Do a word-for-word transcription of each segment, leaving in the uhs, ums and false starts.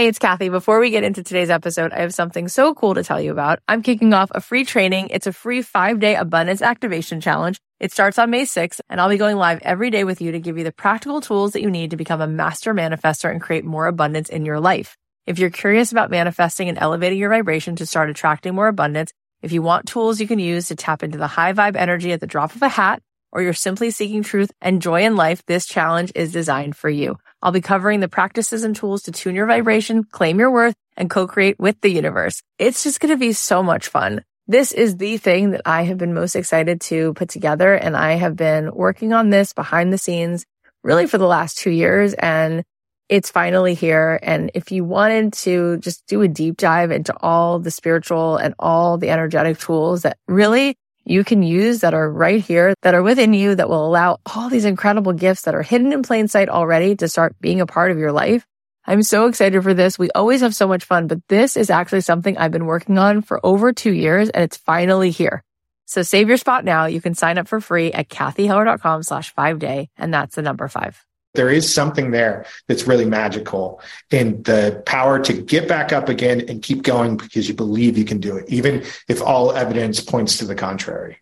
Hey, it's Kathy. Before we get into today's episode, I have something so cool to tell you about. I'm kicking off a free training. It's a free five-day abundance activation challenge. It starts on May sixth, and I'll be going live every day with you to give you the practical tools that you need to become a master manifestor and create more abundance in your life. If you're curious about manifesting and elevating your vibration to start attracting more abundance, if you want tools you can use to tap into the high vibe energy at the drop of a hat, or you're simply seeking truth and joy in life, this challenge is designed for you. I'll be covering the practices and tools to tune your vibration, claim your worth, and co-create with the universe. It's just going to be so much fun. This is the thing that I have been most excited to put together, and I have been working on this behind the scenes really for the last two years, and it's finally here. And if you wanted to just do a deep dive into all the spiritual and all the energetic tools that really you can use that are right here, that are within you, that will allow all these incredible gifts that are hidden in plain sight already to start being a part of your life. I'm so excited for this. We always have so much fun, but this is actually something I've been working on for over two years, and it's finally here. So save your spot now. You can sign up for free at kathyheller.com slash five day, and that's the number five. There is something there that's really magical in the power to get back up again and keep going because you believe you can do it, even if all evidence points to the contrary.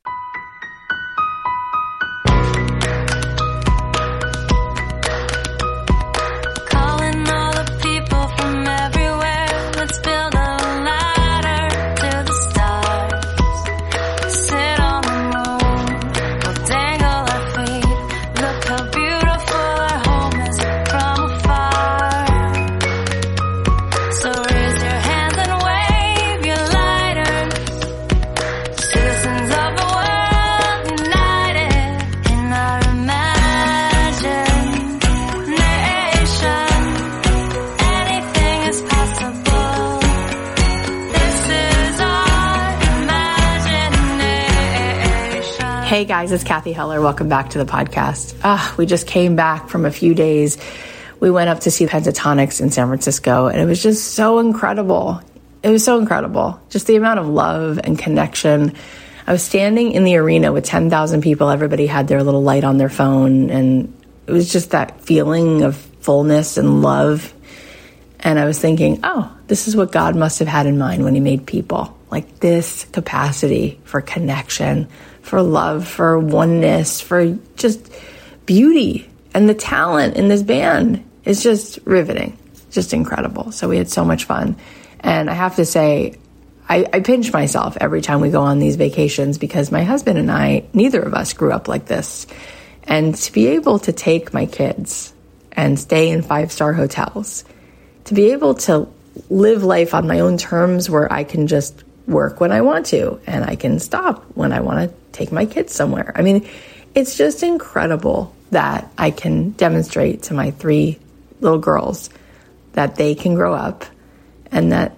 Hey guys, it's Kathy Heller. Welcome back to the podcast. Ah, we just came back from a few days. We went up to see Pentatonics in San Francisco, and it was just so incredible. It was so incredible. Just the amount of love and connection. I was standing in the arena with ten thousand people. Everybody had their little light on their phone, and it was just that feeling of fullness and love. And I was thinking, oh, this is what God must have had in mind when he made people. Like this capacity for connection, for love, for oneness, for just beauty. And the talent in this band is just riveting, just incredible. So we had so much fun. And I have to say, I, I pinch myself every time we go on these vacations because my husband and I, neither of us grew up like this. And to be able to take my kids and stay in five-star hotels, to be able to live life on my own terms where I can just work when I want to, and I can stop when I want to take my kids somewhere. I mean, it's just incredible that I can demonstrate to my three little girls that they can grow up and that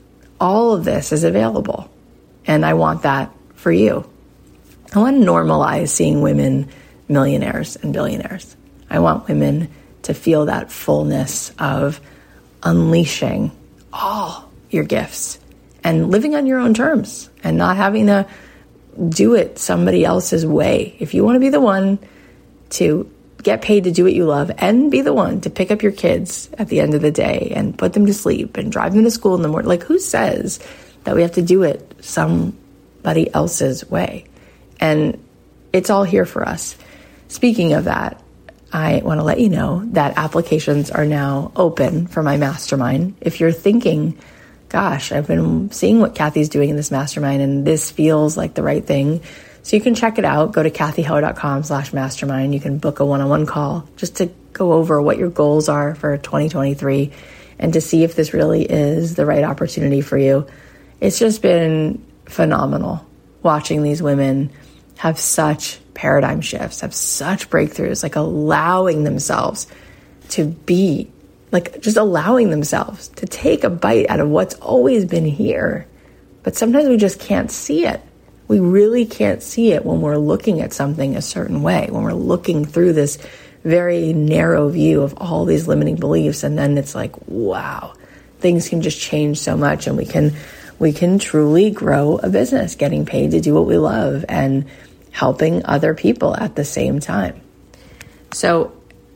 all of this is available. And I want that for you. I want to normalize seeing women millionaires and billionaires. I want women to feel that fullness of unleashing all your gifts and living on your own terms and not having to do it somebody else's way. If you want to be the one to get paid to do what you love and be the one to pick up your kids at the end of the day and put them to sleep and drive them to school in the morning, like who says that we have to do it somebody else's way? And it's all here for us. Speaking of that, I want to let you know that applications are now open for my mastermind. If you're thinking, gosh, I've been seeing what Kathy's doing in this mastermind and this feels like the right thing. So you can check it out. Go to kathyheller.com slash mastermind. You can book a one-on-one call just to go over what your goals are for twenty twenty-three and to see if this really is the right opportunity for you. It's just been phenomenal watching these women have such paradigm shifts, have such breakthroughs, like allowing themselves to be Like just allowing themselves to take a bite out of what's always been here. But sometimes we just can't see it. We really can't see it when we're looking at something a certain way, when we're looking through this very narrow view of all these limiting beliefs. And then it's like, wow, things can just change so much, and we can we can truly grow a business, getting paid to do what we love and helping other people at the same time. So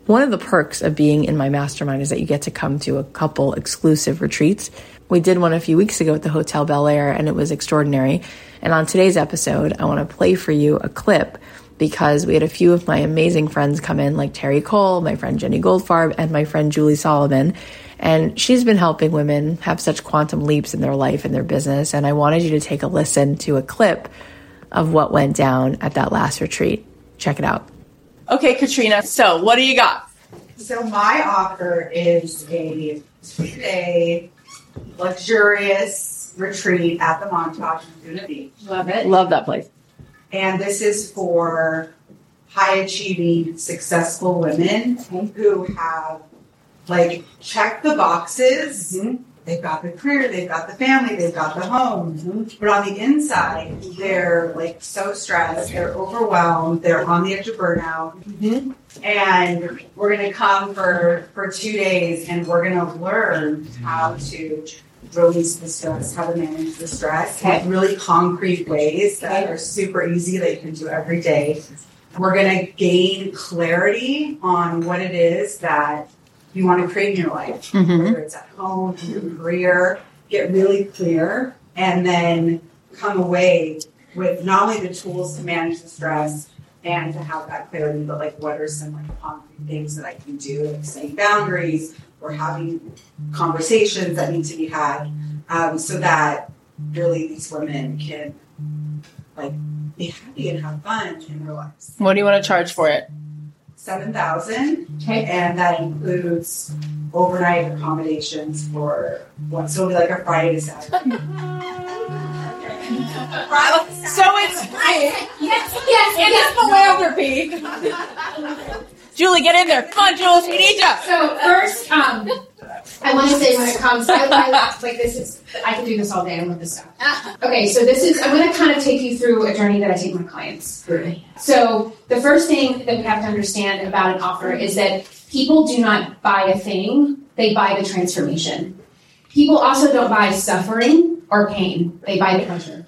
One of the perks of being in my mastermind is that you get to come to a couple exclusive retreats. We did one a few weeks ago at the Hotel Bel Air, and it was extraordinary. And on today's episode, I want to play for you a clip because we had a few of my amazing friends come in, like Terry Cole, my friend Jenny Goldfarb, and my friend Julie Solomon. And she's been helping women have such quantum leaps in their life and their business. And I wanted you to take a listen to a clip of what went down at that last retreat. Check it out. Okay, Katrina, so what do you got? So my offer is a two-day luxurious retreat at the Montage in Laguna Beach. Love it. Love that place. And this is for high-achieving, successful women who have, like, checked the boxes. Mm-hmm. They've got the career, they've got the family, they've got the home. Mm-hmm. But on the inside, they're, like, so stressed, they're overwhelmed, they're on the edge of burnout. Mm-hmm. And we're going to come for, for two days, and we're going to learn how to release the stress, how to manage the stress in really concrete ways that are super easy that you can do every day. We're going to gain clarity on what it is that you want to create in your life, mm-hmm. whether it's at home, in your career, get really clear, and then come away with not only the tools to manage the stress and to have that clarity, but like what are some like concrete things that I can do, like setting boundaries or having conversations that need to be had, um, so that really these women can like be happy and have fun in their lives. What do you want to charge for it? seven thousand dollars, okay. And that includes overnight accommodations for what, so it'll be like a Friday to Saturday. So it's free. Yes, yes, it is philanthropy. Julie, get in there. Come on, Jules, we need you. So first, um, I want to say when it comes, I, I like this is, I can do this all day. I love this stuff. Okay, so this is, I'm going to kind of take you through a journey that I take my clients through. So the first thing that we have to understand about an offer is that people do not buy a thing, they buy the transformation. People also don't buy suffering or pain, they buy the pleasure.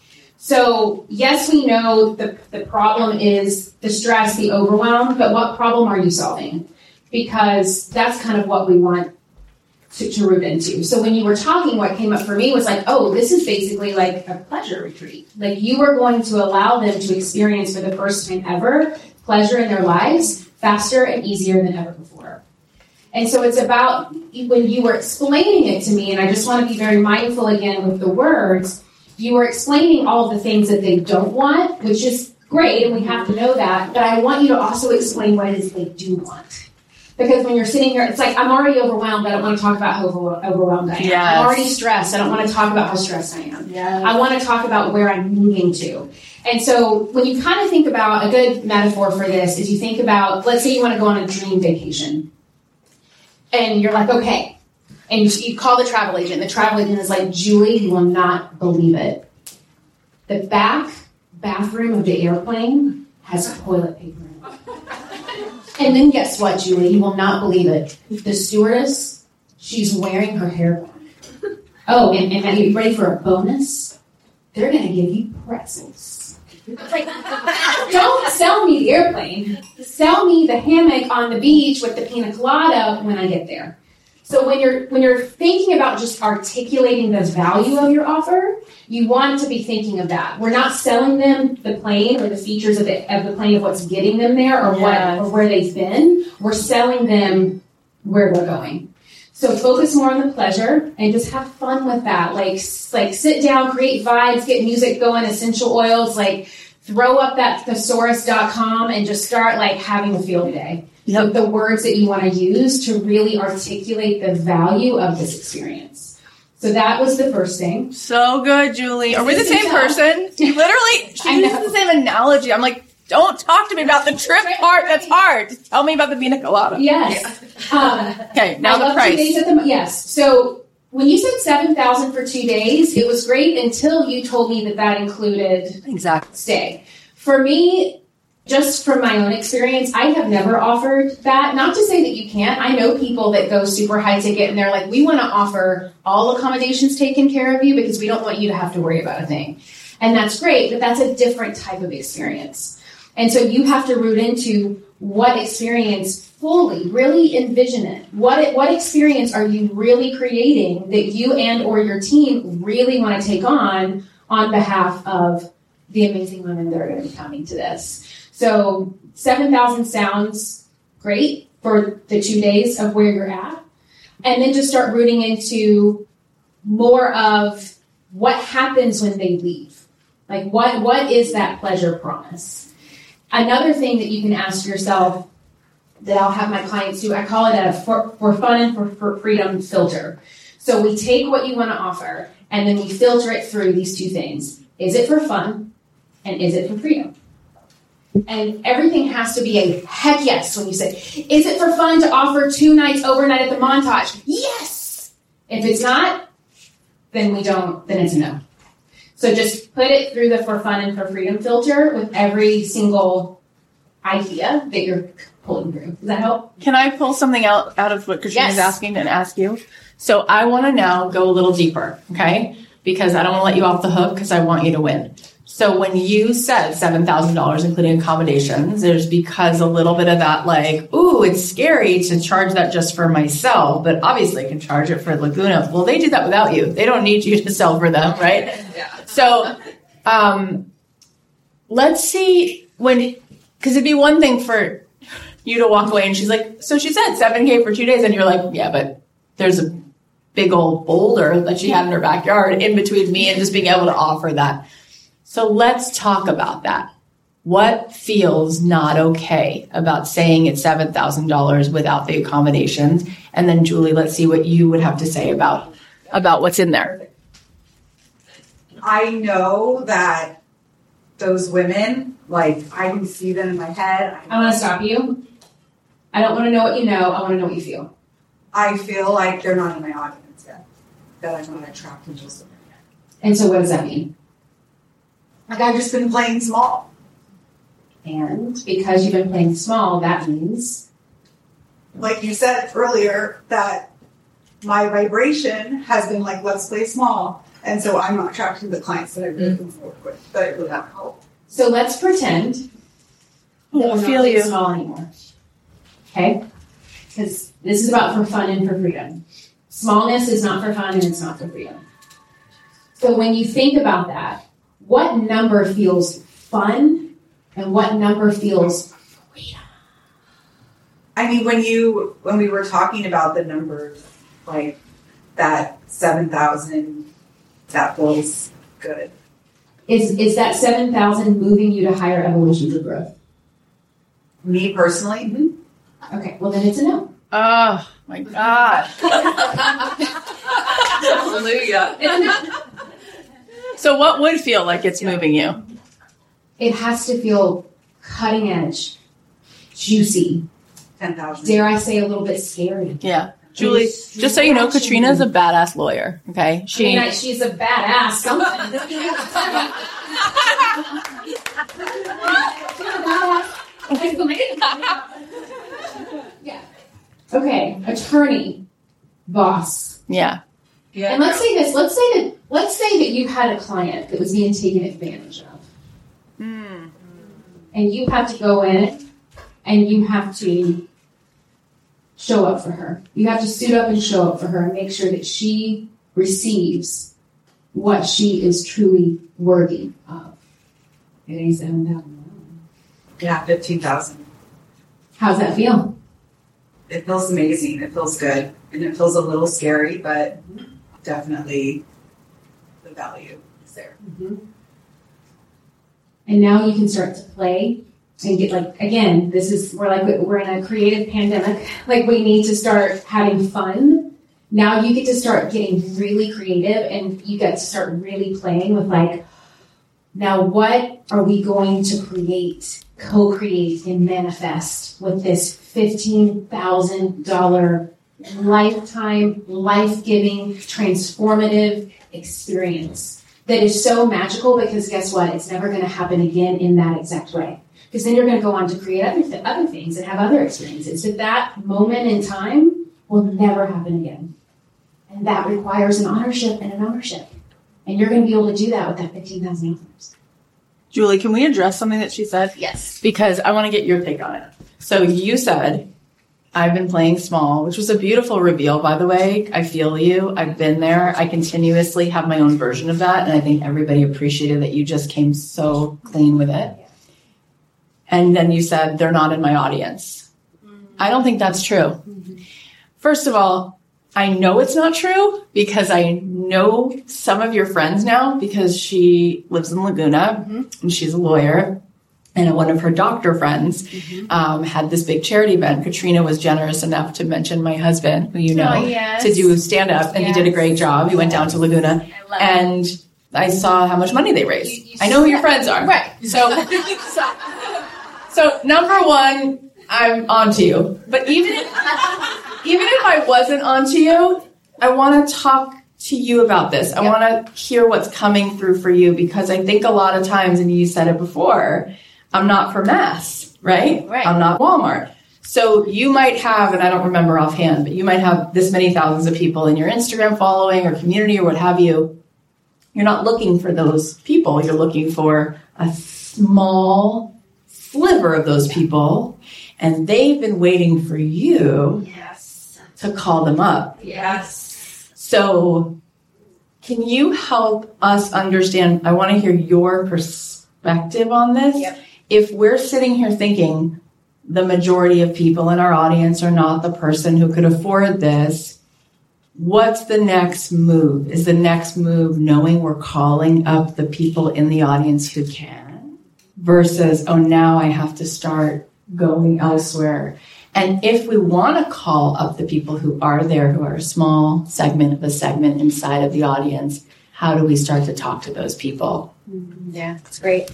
So yes, we know the, the problem is the stress, the overwhelm, but what problem are you solving? Because that's kind of what we want to, to root into. So when you were talking, what came up for me was like, oh, this is basically like a pleasure retreat. Like you are going to allow them to experience for the first time ever pleasure in their lives faster and easier than ever before. And so it's about when you were explaining it to me, and I just want to be very mindful again with the words, you were explaining all the things that they don't want, which is great, and we have to know that, but I want you to also explain what it is they do want. Because when you're sitting here, it's like, I'm already overwhelmed, I don't want to talk about how over- overwhelmed I am. Yes. I'm already stressed, I don't want to talk about how stressed I am. Yes. I want to talk about where I'm moving to. And so when you kind of think about, a good metaphor for this is you think about, let's say you want to go on a dream vacation. And you're like, okay. And you, you call the travel agent. The travel agent is like, Julie, you will not believe it. The back bathroom of the airplane has toilet paper in it. And then guess what, Julie? You will not believe it. The stewardess, she's wearing her hair back. Oh, and, and are you ready for a bonus? They're going to give you pretzels. Like, don't sell me the airplane. Sell me the hammock on the beach with the pina colada when I get there. So when you're when you're thinking about just articulating the value of your offer, you want to be thinking of that. We're not selling them the plane or the features of the of the plane of what's getting them there or Yes. what or where they've been. We're selling them where they're going. So focus more on the pleasure and just have fun with that. Like like sit down, create vibes, get music going, essential oils, like throw up that thesaurus dot com and just start like having a field day. Yep. With the words that you want to use to really articulate the value of this experience. So that was the first thing. So good, Julie. Are we the same person? You literally, she uses the same analogy. I'm like, don't talk to me about the trip part. That's hard. Just tell me about the pina colada. Yes. Yeah. Um, okay, now I the love price. Two days at the, yes. So when you said seven thousand dollars for two days, it was great until you told me that that included exactly stay. For me, just from my own experience, I have never offered that. Not to say that you can't. I know people that go super high ticket and they're like, we want to offer all accommodations taken care of you because we don't want you to have to worry about a thing. And that's great, but that's a different type of experience. And so you have to root into what experience fully, really envision it. What what experience are you really creating that you and or your team really want to take on on behalf of the amazing women that are going to be coming to this? So seven thousand sounds great for the two days of where you're at. And then just start rooting into more of what happens when they leave. Like what what is that pleasure promise? Another thing that you can ask yourself that I'll have my clients do, I call it a for, for fun and for, for freedom filter. So we take what you want to offer and then we filter it through these two things. Is it for fun and is it for freedom? And everything has to be a heck yes when you say, is it for fun to offer two nights overnight at the Montage? Yes! If it's not, then we don't, then it's a no. So just put it through the for fun and for freedom filter with every single idea that you're pulling through. Does that help? Can I pull something out, out of what Katrina's Yes. asking and ask you? So I want to now go a little deeper, okay? Because I don't want to let you off the hook because I want you to win. So when you said seven thousand dollars including accommodations, there's because a little bit of that like, ooh, it's scary to charge that just for myself, but obviously I can charge it for Laguna. Well, they do that without you. They don't need you to sell for them, right? Yeah. So um, let's see when, because it'd be one thing for you to walk away and she's like, so she said seven K for two days. And you're like, yeah, but there's a big old boulder that she had in her backyard in between me and just being able to offer that. So let's talk about that. What feels not okay about saying it's seven thousand dollars without the accommodations? And then Julie, let's see what you would have to say about, about what's in there. I know that those women, like, I can see them in my head. I want to stop you. I don't want to know what you know. I want to know what you feel. I feel like they're not in my audience yet. That I'm not attracted to them yet. And so what does that mean? Like, I've just been playing small. And because you've been playing small, that means? Like you said earlier, that my vibration has been like, let's play small. And so I'm not attracted to the clients that I really mm-hmm. work with, that I really have help. So let's pretend that we're we're feel not playing you. small anymore. Okay? Because this is about for fun and for freedom. Smallness is not for fun and it's not for freedom. So when you think about that, what number feels fun and what number feels freedom? I mean, when you, when we were talking about the numbers, like that seven thousand, that feels good. Is is that seven thousand moving you to higher evolutions of growth? Me personally? Mm-hmm. Okay, well then it's a no. Oh my God. Hallelujah. It's a no. So what would feel like it's moving you? It has to feel cutting edge, juicy. ten thousand. Dare I say a little bit scary. Yeah. Julie, just so you know, Katrina's a badass lawyer, okay? She, I mean, I, she's a badass something. Yeah. Okay, attorney, boss. Yeah. Yeah. And let's say this, let's say that let's say that you had a client that was being taken advantage of. Mm. And you have to go in and you have to show up for her. You have to suit up and show up for her and make sure that she receives what she is truly worthy of. It ain't seven thousand. Yeah, fifteen thousand. How's that feel? It feels amazing. It feels good. And it feels a little scary, but definitely the value is there. Mm-hmm. And now you can start to play and get like, again, this is, we're like, we're in a creative pandemic. Like we need to start having fun. Now you get to start getting really creative and you get to start really playing with like, now what are we going to create, co-create and manifest with this fifteen thousand dollars lifetime, life-giving, transformative experience that is so magical because guess what? It's never going to happen again in that exact way. Because then you're going to go on to create other, th- other things and have other experiences. But that moment in time will never happen again. And that requires an ownership and an ownership. And you're going to be able to do that with that fifteen thousand dollars. Julie, can we address something that she said? Yes. Because I want to get your take on it. So you said, I've been playing small, which was a beautiful reveal, by the way. I feel you. I've been there. I continuously have my own version of that. And I think everybody appreciated that you just came so clean with it. And then you said, they're not in my audience. I don't think that's true. First of all, I know it's not true because I know some of your friends now because she lives in Laguna mm-hmm. and she's a lawyer. And one of her doctor friends mm-hmm. um, had this big charity event. Katrina was generous enough to mention my husband, who you know, oh, yes. to do stand up. And yes. he did a great job. He went down to Laguna. I and it. I saw how much money they raised. You, you I know who your friends are. Right. So, so, so number one, I'm onto you. But even if, even if I wasn't onto you, I want to talk to you about this. I yep. want to hear what's coming through for you because I think a lot of times, and you said it before, I'm not for mass, right? Right. I'm not Walmart. So you might have, and I don't remember offhand, but you might have this many thousands of people in your Instagram following or community or what have you. You're not looking for those people. You're looking for a small sliver of those people. And they've been waiting for you yes. to call them up. Yes. So can you help us understand? I want to hear your perspective on this. Yep. If we're sitting here thinking the majority of people in our audience are not the person who could afford this, what's the next move? Is the next move knowing we're calling up the people in the audience who can versus, oh, now I have to start going elsewhere? And if we want to call up the people who are there, who are a small segment of a segment inside of the audience, how do we start to talk to those people? Yeah, that's great.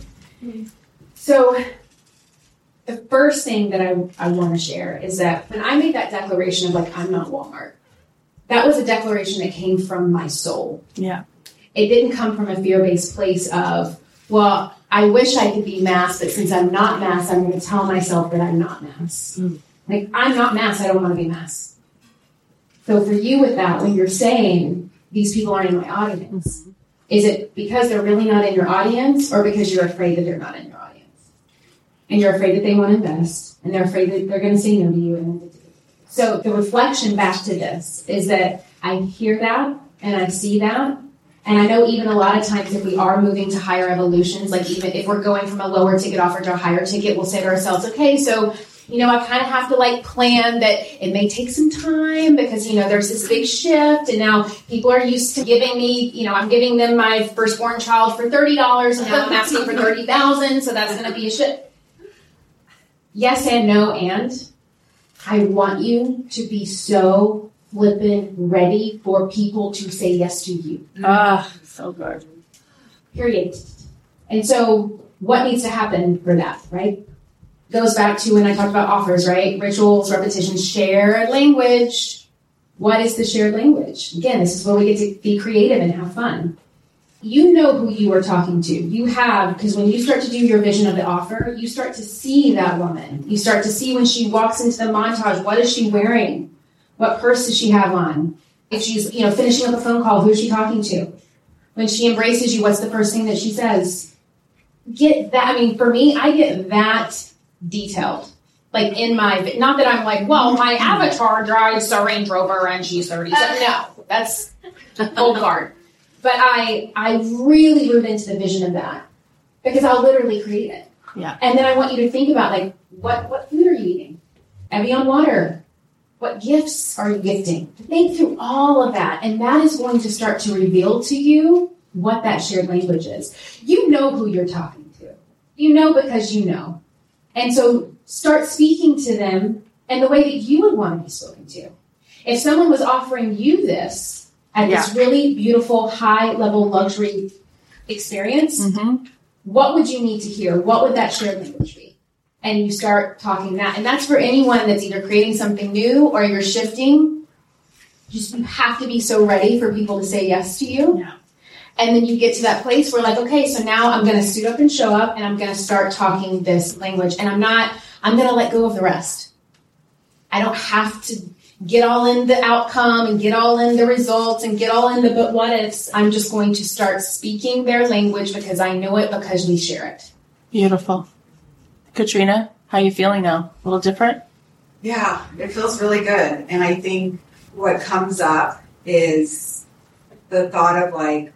So the first thing that I, I want to share is that when I made that declaration of like, I'm not Walmart, that was a declaration that came from my soul. Yeah. It didn't come from a fear-based place of, well, I wish I could be mass, but since I'm not mass, I'm going to tell myself that I'm not mass. Mm. Like, I'm not mass, I don't want to be mass. So for you with that, when you're saying these people aren't in my audience, mm-hmm. is it because they're really not in your audience or because you're afraid that they're not in your audience? And you're afraid that they won't invest, and they're afraid that they're going to say no to you. And so the reflection back to this is that I hear that and I see that. And I know even a lot of times if we are moving to higher evolutions, like even if we're going from a lower ticket offer to a higher ticket, we'll say to ourselves, okay, so, you know, I kind of have to like plan that it may take some time because, you know, there's this big shift and now people are used to giving me, you know, I'm giving them my firstborn child for thirty dollars and now I'm asking for thirty thousand dollars. So that's going to be a shift. Yes and no and. I want you to be so flippin' ready for people to say yes to you. Ah, so good. Period. And so what needs to happen for that, right? Goes back to when I talked about offers, right? Rituals, repetitions, shared language. What is the shared language? Again, this is where we get to be creative and have fun. You know who you are talking to. You have, because when you start to do your vision of the offer, you start to see that woman. You start to see when she walks into the montage, what is she wearing? What purse does she have on? If she's, you know, finishing up a phone call, who is she talking to? When she embraces you, what's the first thing that she says? Get that. I mean, for me, I get that detailed. Like in my, not that I'm like, well, my avatar drives a Range Rover and she's thirty-seven. No, that's old guard. But I, I really root into the vision of that because I'll literally create it. Yeah. And then I want you to think about like, what, what food are you eating? Evian water. What gifts are you gifting? Think through all of that. And that is going to start to reveal to you what that shared language is. You know who you're talking to. You know because you know. And so start speaking to them in the way that you would want to be spoken to. If someone was offering you this, at yeah. this really beautiful, high-level luxury experience, mm-hmm. what would you need to hear? What would that shared language be? And you start talking that. And that's for anyone that's either creating something new or you're shifting. Just you have to be so ready for people to say yes to you. Yeah. And then you get to that place where like, okay, so now I'm going to suit up and show up and I'm going to start talking this language. And I'm not, I'm going to let go of the rest. I don't have to get all in the outcome and get all in the results and get all in the but what ifs. I'm just going to start speaking their language because I know it because we share it. Beautiful. Katrina? How are you feeling now? A little different? Yeah, it feels really good. And I think what comes up is the thought of like,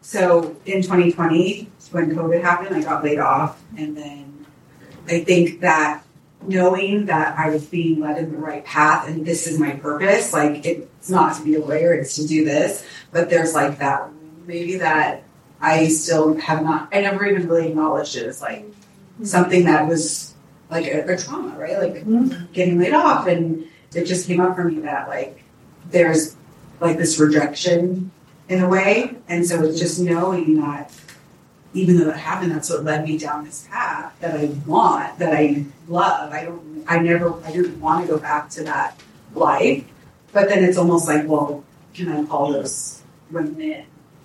so in twenty twenty, when COVID happened, I got laid off. And then I think that knowing that I was being led in the right path and this is my purpose, like it's not to be a lawyer, it's to do this. But there's like that, maybe that I still have not, I never even really acknowledged it as like something that was like a, a trauma, right? Like mm-hmm. getting laid off. And it just came up for me that like there's like this rejection in a way. And so it's just knowing that even though that happened, that's what led me down this path that I want, that I love. I don't, I never, I didn't want to go back to that life. But then it's almost like, well, can I call those women in?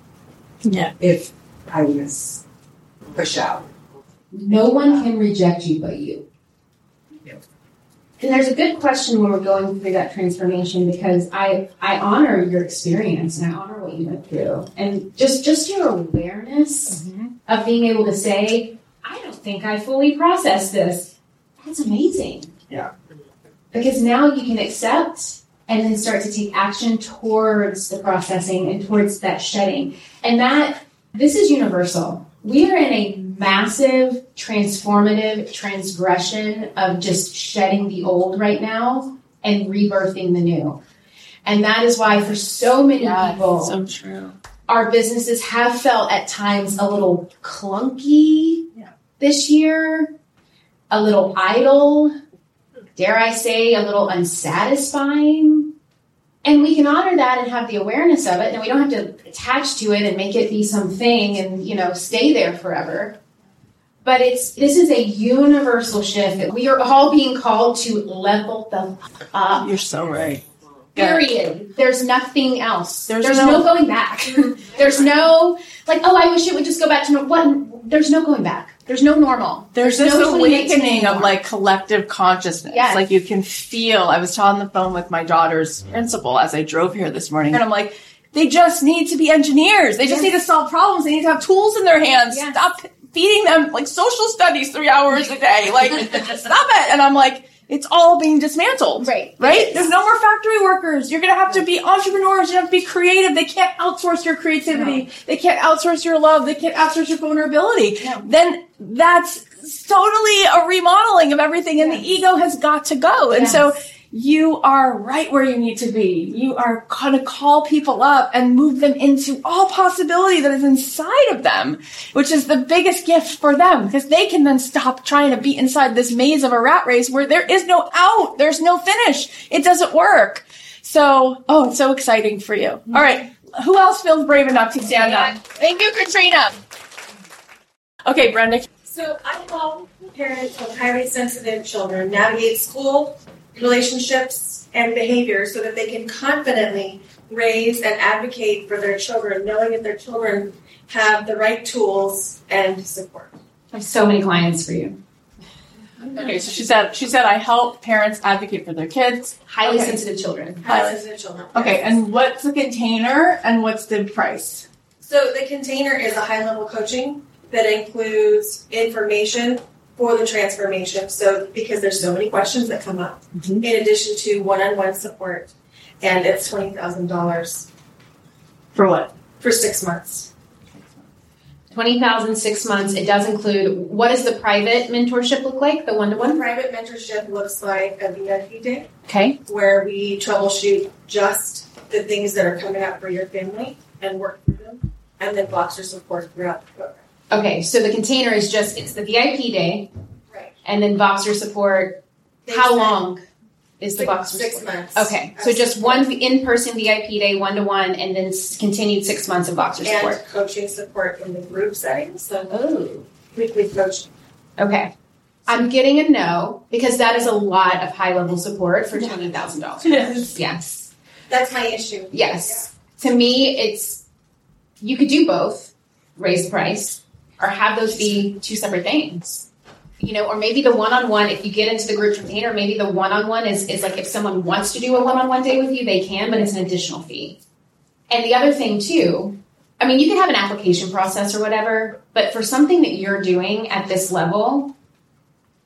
Yeah. If I was pushed out. No one can reject you but you. Yep. And there's a good question when we're going through that transformation, because I, I honor your experience and I honor what you went through. And just, just your awareness mm-hmm. of being able to say, I don't think I fully processed this. That's amazing. Yeah. Because now you can accept and then start to take action towards the processing and towards that shedding. And that, this is universal. We are in a massive, transformative transgression of just shedding the old right now and rebirthing the new. And that is why for so many yeah, people, so true. Our businesses have felt at times a little clunky yeah. this year, a little idle, dare I say, a little unsatisfying. And we can honor that and have the awareness of it, and we don't have to attach to it and make it be something and, you know, stay there forever. But it's this is a universal shift that we are all being called to level the fuck up. You're so right. Period. There's nothing else. There's, There's no, no going back. There's no, like, oh, I wish it would just go back to normal. What? There's no going back. There's no normal. There's, There's this no awakening of like collective consciousness. Yes. Like you can feel, I was on the phone with my daughter's principal as I drove here this morning, and I'm like, they just need to be engineers. They just yes. need to solve problems. They need to have tools in their hands. Yes. Stop feeding them like social studies three hours a day. Like, stop it. And I'm like, it's all being dismantled. Right. Right? There's no more factory workers. You're going to have to be entrepreneurs. You have to be creative. They can't outsource your creativity. No. They can't outsource your love. They can't outsource your vulnerability. No. Then that's totally a remodeling of everything, and yes. the ego has got to go. And yes. so you are right where you need to be. You are going to call people up and move them into all possibility that is inside of them, which is the biggest gift for them, because they can then stop trying to be inside this maze of a rat race where there is no out. There's no finish. It doesn't work. So, oh, it's so exciting for you. All right. Who else feels brave enough to stand up? Thank you, Katrina. Okay, Brenda. So I help parents with highly sensitive children navigate school, relationships, and behavior so that they can confidently raise and advocate for their children, knowing that their children have the right tools and support. I have so many clients for you. Okay, so she said, she said, I help parents advocate for their kids. Highly okay. sensitive children. Highly sensitive children. Okay, and what's the container and what's the price? So the container is a high-level coaching that includes information for the transformation. So because there's so many questions that come up, mm-hmm. in addition to one-on-one support, and it's twenty thousand dollars. For what? For six months. twenty thousand dollars, six months. It does include, what does the private mentorship look like, the one-to-one? Private mentorship looks like a V I P day. Okay. Where we troubleshoot just the things that are coming up for your family and work through them, and then Voxer support throughout the program. Okay, so the container is just, it's the V I P day. Right. And then Voxer support, Thanks how then. long is the six, Voxer Six support? months. Okay, so just one in-person V I P day, one-to-one, and then continued six months of Voxer support. And coaching support in the group setting, so oh. weekly coaching. Okay. I'm getting a no, because that is a lot of high-level support for twenty thousand dollars. Yes. Yes. That's my issue. Yes. Yeah. To me, it's, you could do both, raise the price, or have those be two separate things. You know, or maybe the one-on-one, if you get into the group container, maybe the one-on-one is, is like if someone wants to do a one-on-one day with you, they can, but it's an additional fee. And the other thing too, I mean, you can have an application process or whatever, but for something that you're doing at this level,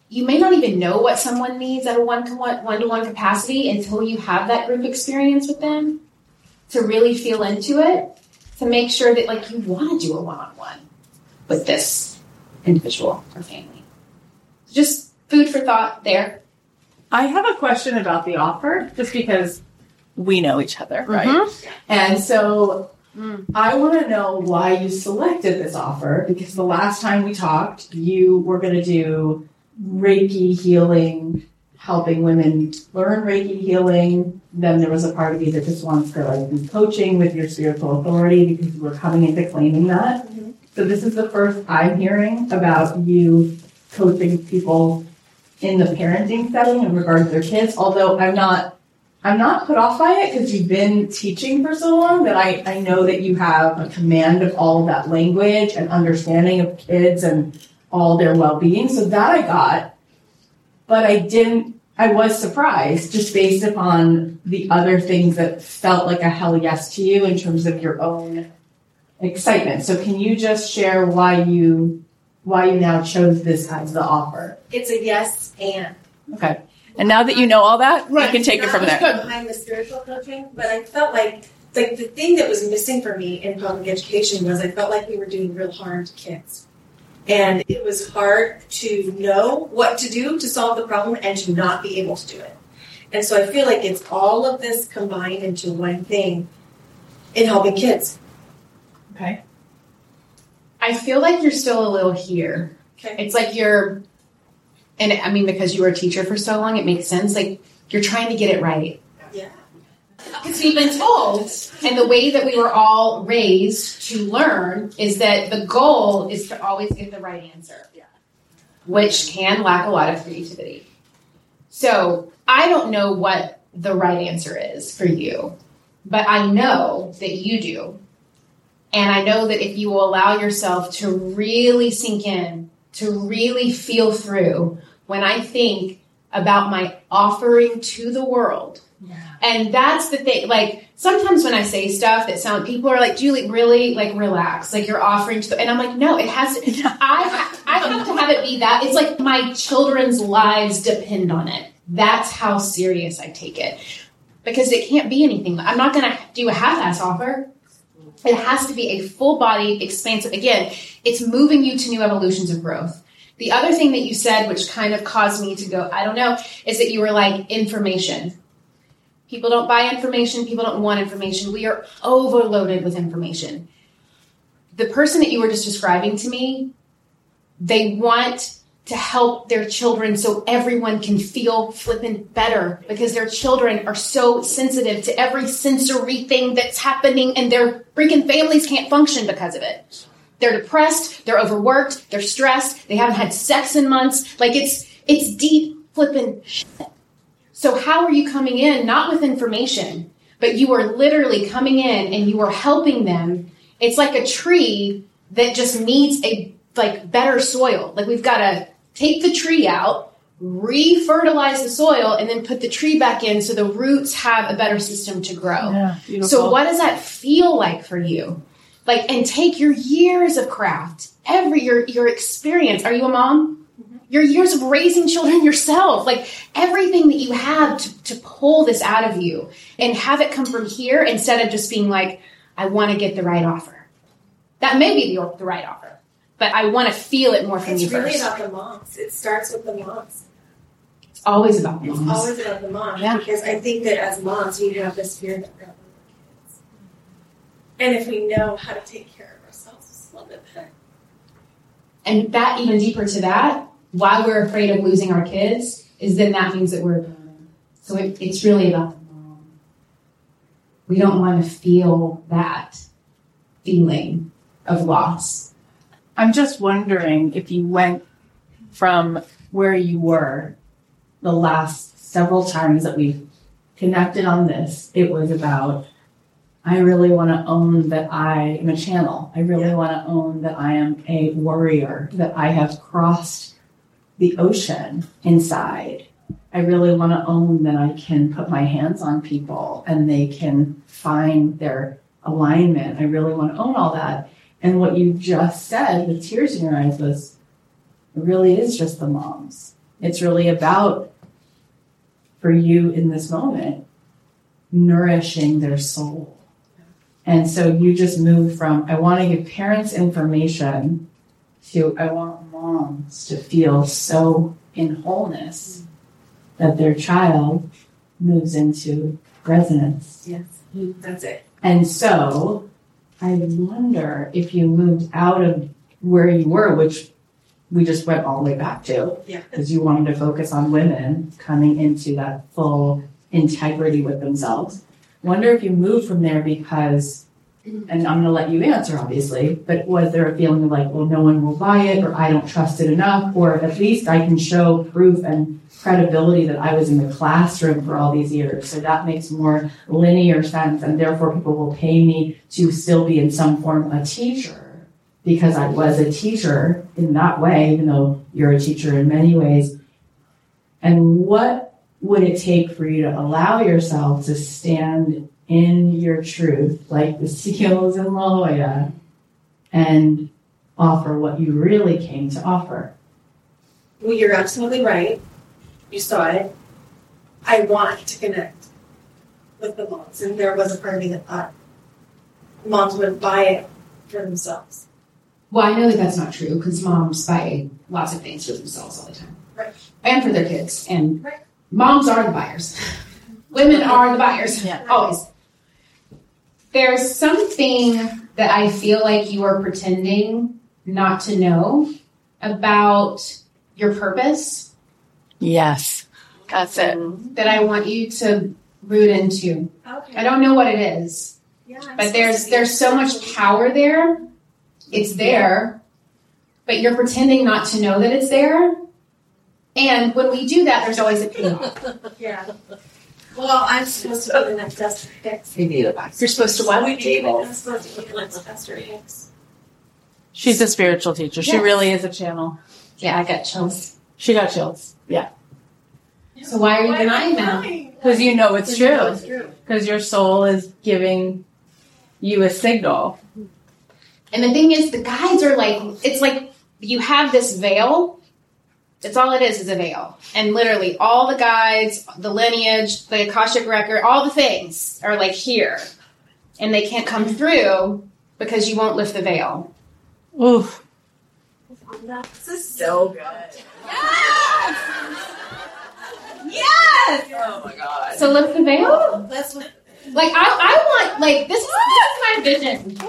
you may not even know what someone needs at a one-to-one, one-to-one capacity until you have that group experience with them to really feel into it, to make sure that like you want to do a one-on-one with this individual or family. Just food for thought there. I have a question about the offer, just because we know each other, right? Mm-hmm. And so mm. I want to know why you selected this offer, because the last time we talked, you were going to do Reiki healing, helping women learn Reiki healing. Then there was a part of you that just wants to like be coaching with your spiritual authority, because you were coming into claiming that. Mm-hmm. So this is the first I'm hearing about you coaching people in the parenting setting in regards to their kids, although I'm not I'm not put off by it because you've been teaching for so long that I, I know that you have a command of all of that language and understanding of kids and all their well-being. So that I got, but I didn't, I was surprised just based upon the other things that felt like a hell yes to you in terms of your own excitement. So can you just share why you, why you now chose this as the offer? It's a yes and. Okay. And now that you know all that, right. you can take Not it from there. Behind the spiritual coaching, but I felt like like the thing that was missing for me in public education was I felt like we were doing real harm to kids. And it was hard to know what to do to solve the problem and to not be able to do it. And so I feel like it's all of this combined into one thing in helping kids. Okay. I feel like you're still a little here. Okay. It's like you're, and I mean, because you were a teacher for so long, it makes sense. Like you're trying to get it right. Yeah. Because we've been told, and the way that we were all raised to learn is that the goal is to always get the right answer, yeah. which can lack a lot of creativity. So I don't know what the right answer is for you, but I know that you do. And I know that if you will allow yourself to really sink in, to really feel through, when I think about my offering to the world, yeah. and that's the thing, like, sometimes when I say stuff that sound, people are like, Julie, really, like, relax, like, you're offering to the, and I'm like, no, it has to, I, ha- I have to have it be that. It's like my children's lives depend on it. That's how serious I take it. Because it can't be anything. I'm not going to do a half-ass offer. It has to be a full-bodied, expansive, again, it's moving you to new evolutions of growth. The other thing that you said, which kind of caused me to go, I don't know, is that you were like, information. People don't buy information. People don't want information. We are overloaded with information. The person that you were just describing to me, they want to help their children so everyone can feel flippin' better because their children are so sensitive to every sensory thing that's happening and their freaking families can't function because of it. They're depressed, they're overworked, they're stressed, they haven't had sex in months. Like it's it's deep flippin' shit. So how are you coming in, not with information, but you are literally coming in and you are helping them. It's like a tree that just needs a like better soil. Like we've got to take the tree out, re-fertilize the soil, and then put the tree back in so the roots have a better system to grow. Yeah, so what does that feel like for you? Like, and take your years of craft, every your your experience. Are you a mom? Mm-hmm. Your years of raising children yourself, like everything that you have to, to pull this out of you and have it come from here instead of just being like, I want to get the right offer. That may be the, the right offer, but I want to feel it more from it's you really first. It's really about the moms. It starts with the moms. It's always about the moms. It's always about the moms yeah. because I think that as moms, we have this fear that we're not our kids. And if we know how to take care of ourselves, it's a little bit better. And that, even deeper to that, why we're afraid of losing our kids is then that means that we're done. So it, it's really about the mom. We don't want to feel that feeling of loss. I'm just wondering if you went from where you were the last several times that we've connected on this, it was about, I really want to own that I am a channel. I really yeah. want to own that I am a warrior, that I have crossed the ocean inside. I really want to own that I can put my hands on people and they can find their alignment. I really want to own all that. And what you just said with tears in your eyes was, it really is just the moms. It's really about, for you in this moment, nourishing their soul. And so you just move from, I want to give parents information, to, I want moms to feel so in wholeness that their child moves into resonance. Yes, that's it. And so I wonder if you moved out of where you were, which we just went all the way back to, Yeah. because you wanted to focus on women coming into that full integrity with themselves. Wonder if you moved from there because, and I'm going to let you answer, obviously, but was there a feeling of like, well, no one will buy it, or I don't trust it enough, or at least I can show proof and credibility that I was in the classroom for all these years. So that makes more linear sense, and therefore people will pay me to still be in some form a teacher because I was a teacher in that way, even though you're a teacher in many ways. And what would it take for you to allow yourself to stand in your truth, like the seals in La Jolla, and offer what you really came to offer? Well, you're absolutely right. You saw it. I want to connect with the moms, and there was a part of me that thought moms would buy it for themselves. Well, I know that that's not true because moms buy lots of things for themselves all the time. Right. And for their kids. And Right. moms are the buyers. Women are the buyers. Yeah. Always. There's something that I feel like you are pretending not to know about your purpose. Yes, that's it. That I want you to root into. Okay. I don't know what it is, Yeah, I'm but there's supposed to be there's so much social- power there. It's there, but you're pretending not to know that it's there. And when we do that, there's always a payoff. Yeah. Well, I'm supposed to be the next Esther Hicks. You're supposed to what? I'm supposed to be the next Esther Hicks. She's a spiritual teacher. She Yes. really is a channel. Yeah, I got chills. She got chills. Yeah. So why are you Why am I denying that? lying? Because you know it's You know true. it's true. Because your soul is giving you a signal. And the thing is, the guides are like, it's like you have this veil. That's all it is, is a veil. And literally all the guides, the lineage, the Akashic record, all the things are like here. And they can't come through because you won't lift the veil. Oof. This is so good. Yes! Oh my god. So lift the veil? That's what. Like, I, I want, like, this is, this is my vision.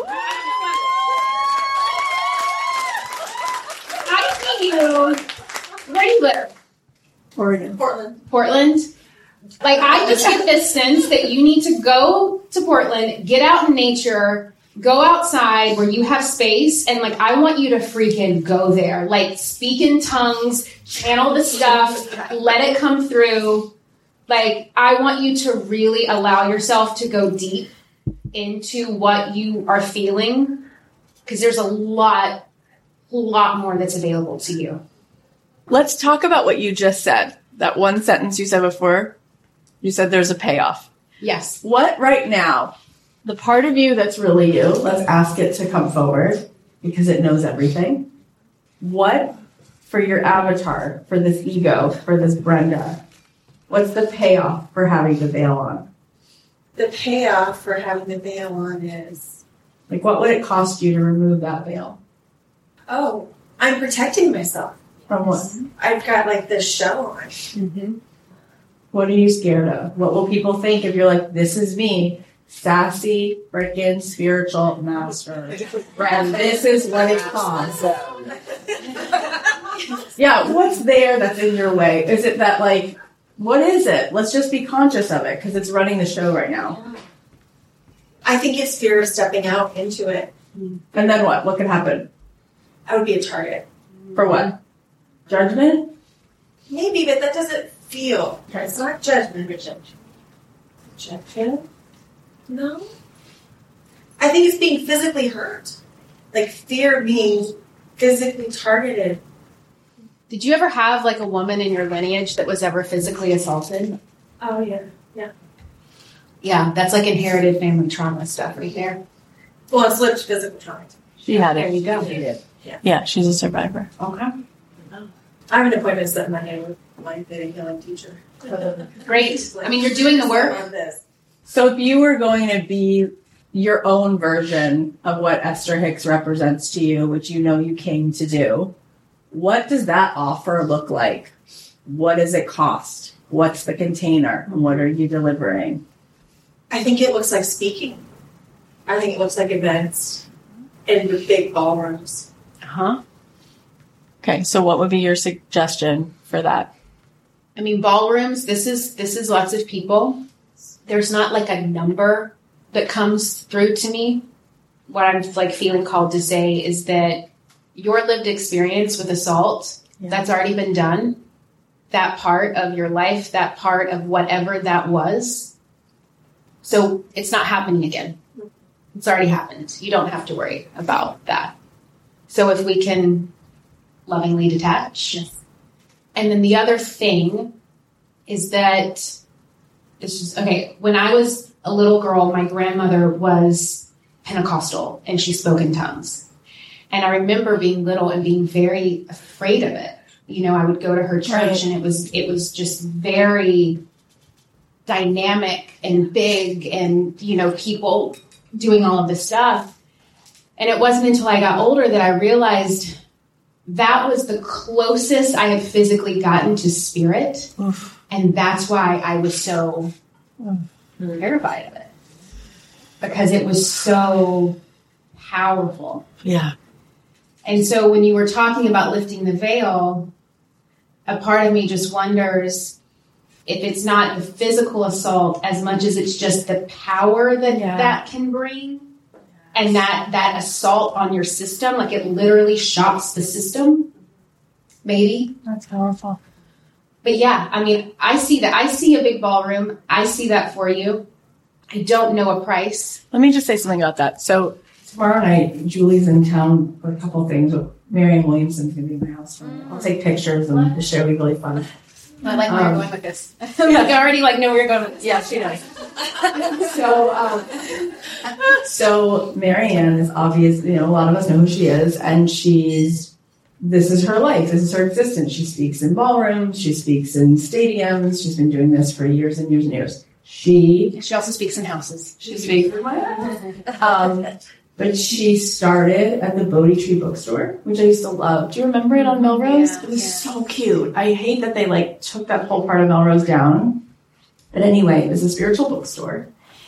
I see you. Where do you live? Oregon. Portland. Portland. Like, I just get this sense that you need to go to Portland, get out in nature, go outside where you have space, and, like, I want you to freaking go there. Like, speak in tongues, channel the stuff, let it come through. Like, I want you to really allow yourself to go deep into what you are feeling, because there's a lot, lot more that's available to you. Let's talk about what you just said. That one sentence you said before. You said there's a payoff. Yes. What right now, the part of you that's really you, let's ask it to come forward because it knows everything. What for your avatar, for this ego, for this Brenda, what's the payoff for having the veil on? The payoff for having the veil on is, Like, what would it cost you to remove that veil? oh, I'm protecting myself. From what? I've got like this shell on. What are you scared of? What will people think if you're like, this is me, sassy, freaking spiritual master, and this is what it costs? Yeah, what's there that's in your way? Is it that, like, what is it? Let's just be conscious of it because it's running the show right now. I think it's fear of stepping out into it. And then what? What could happen? I would be a target. For what? Judgment? Maybe, but that doesn't feel. It's not judgment. Judgment? No. I think it's being physically hurt. Like fear of being physically targeted. Did you ever have, like, a woman in your lineage that was ever physically assaulted? Oh, yeah. Yeah. Yeah, that's like inherited family trauma stuff right there. Well, it's lived physical trauma. She had There it. you go. Yeah, she's a survivor. Okay. I have an appointment set in my hand with my fitting healing teacher. Great. I mean, you're doing the work. On this. So if you were going to be your own version of what Esther Hicks represents to you, which you know you came to do, what does that offer look like? What does it cost? What's the container? What are you delivering? I think it looks like speaking. I think it looks like events in the big ballrooms. Uh-huh. Okay, so what would be your suggestion for that? I mean, ballrooms, this is this is lots of people. There's not like a number that comes through to me. What I'm like feeling called to say is that your lived experience with assault, yeah. that's already been done. That part of your life, that part of whatever that was. So it's not happening again. It's already happened. You don't have to worry about that. So if we can lovingly detach. Yes. And then the other thing is that it's just, okay, when I was a little girl, my grandmother was Pentecostal and she spoke in tongues. And I remember being little and being very afraid of it. You know, I would go to her church right. and it was, it was just very dynamic and big and, you know, people doing all of this stuff. And it wasn't until I got older that I realized that was the closest I had physically gotten to spirit. Oof. And that's why I was so Oof. terrified of it. Because it was so powerful. Yeah. And so when you were talking about lifting the veil, a part of me just wonders if it's not the physical assault as much as it's just the power that yeah. that can bring. And that, that assault on your system, like it literally shocks the system, maybe. That's powerful. But yeah, I mean, I see that. I see a big ballroom. I see that for you. I don't know a price. Let me just say something about that. So tomorrow night, Julie's in town for a couple of things. Marianne Williamson's going to be in my house. For me. I'll take pictures and the show will be really fun. I like where um, you're going with this. I already like know where you're going with this. Yeah, she does. so, um, so Marianne is obvious. You know, a lot of us know who she is, and she's. This is her life. This is her existence. She speaks in ballrooms. She speaks in stadiums. She's been doing this for years and years and years. She. She also speaks in houses. She speaks in my house. Um, But she started at the Bodhi Tree bookstore, which I used to love. Do you remember it on Melrose? Yeah, it was yeah. so cute. I hate that they like took that whole part of Melrose down. But anyway, it was a spiritual bookstore.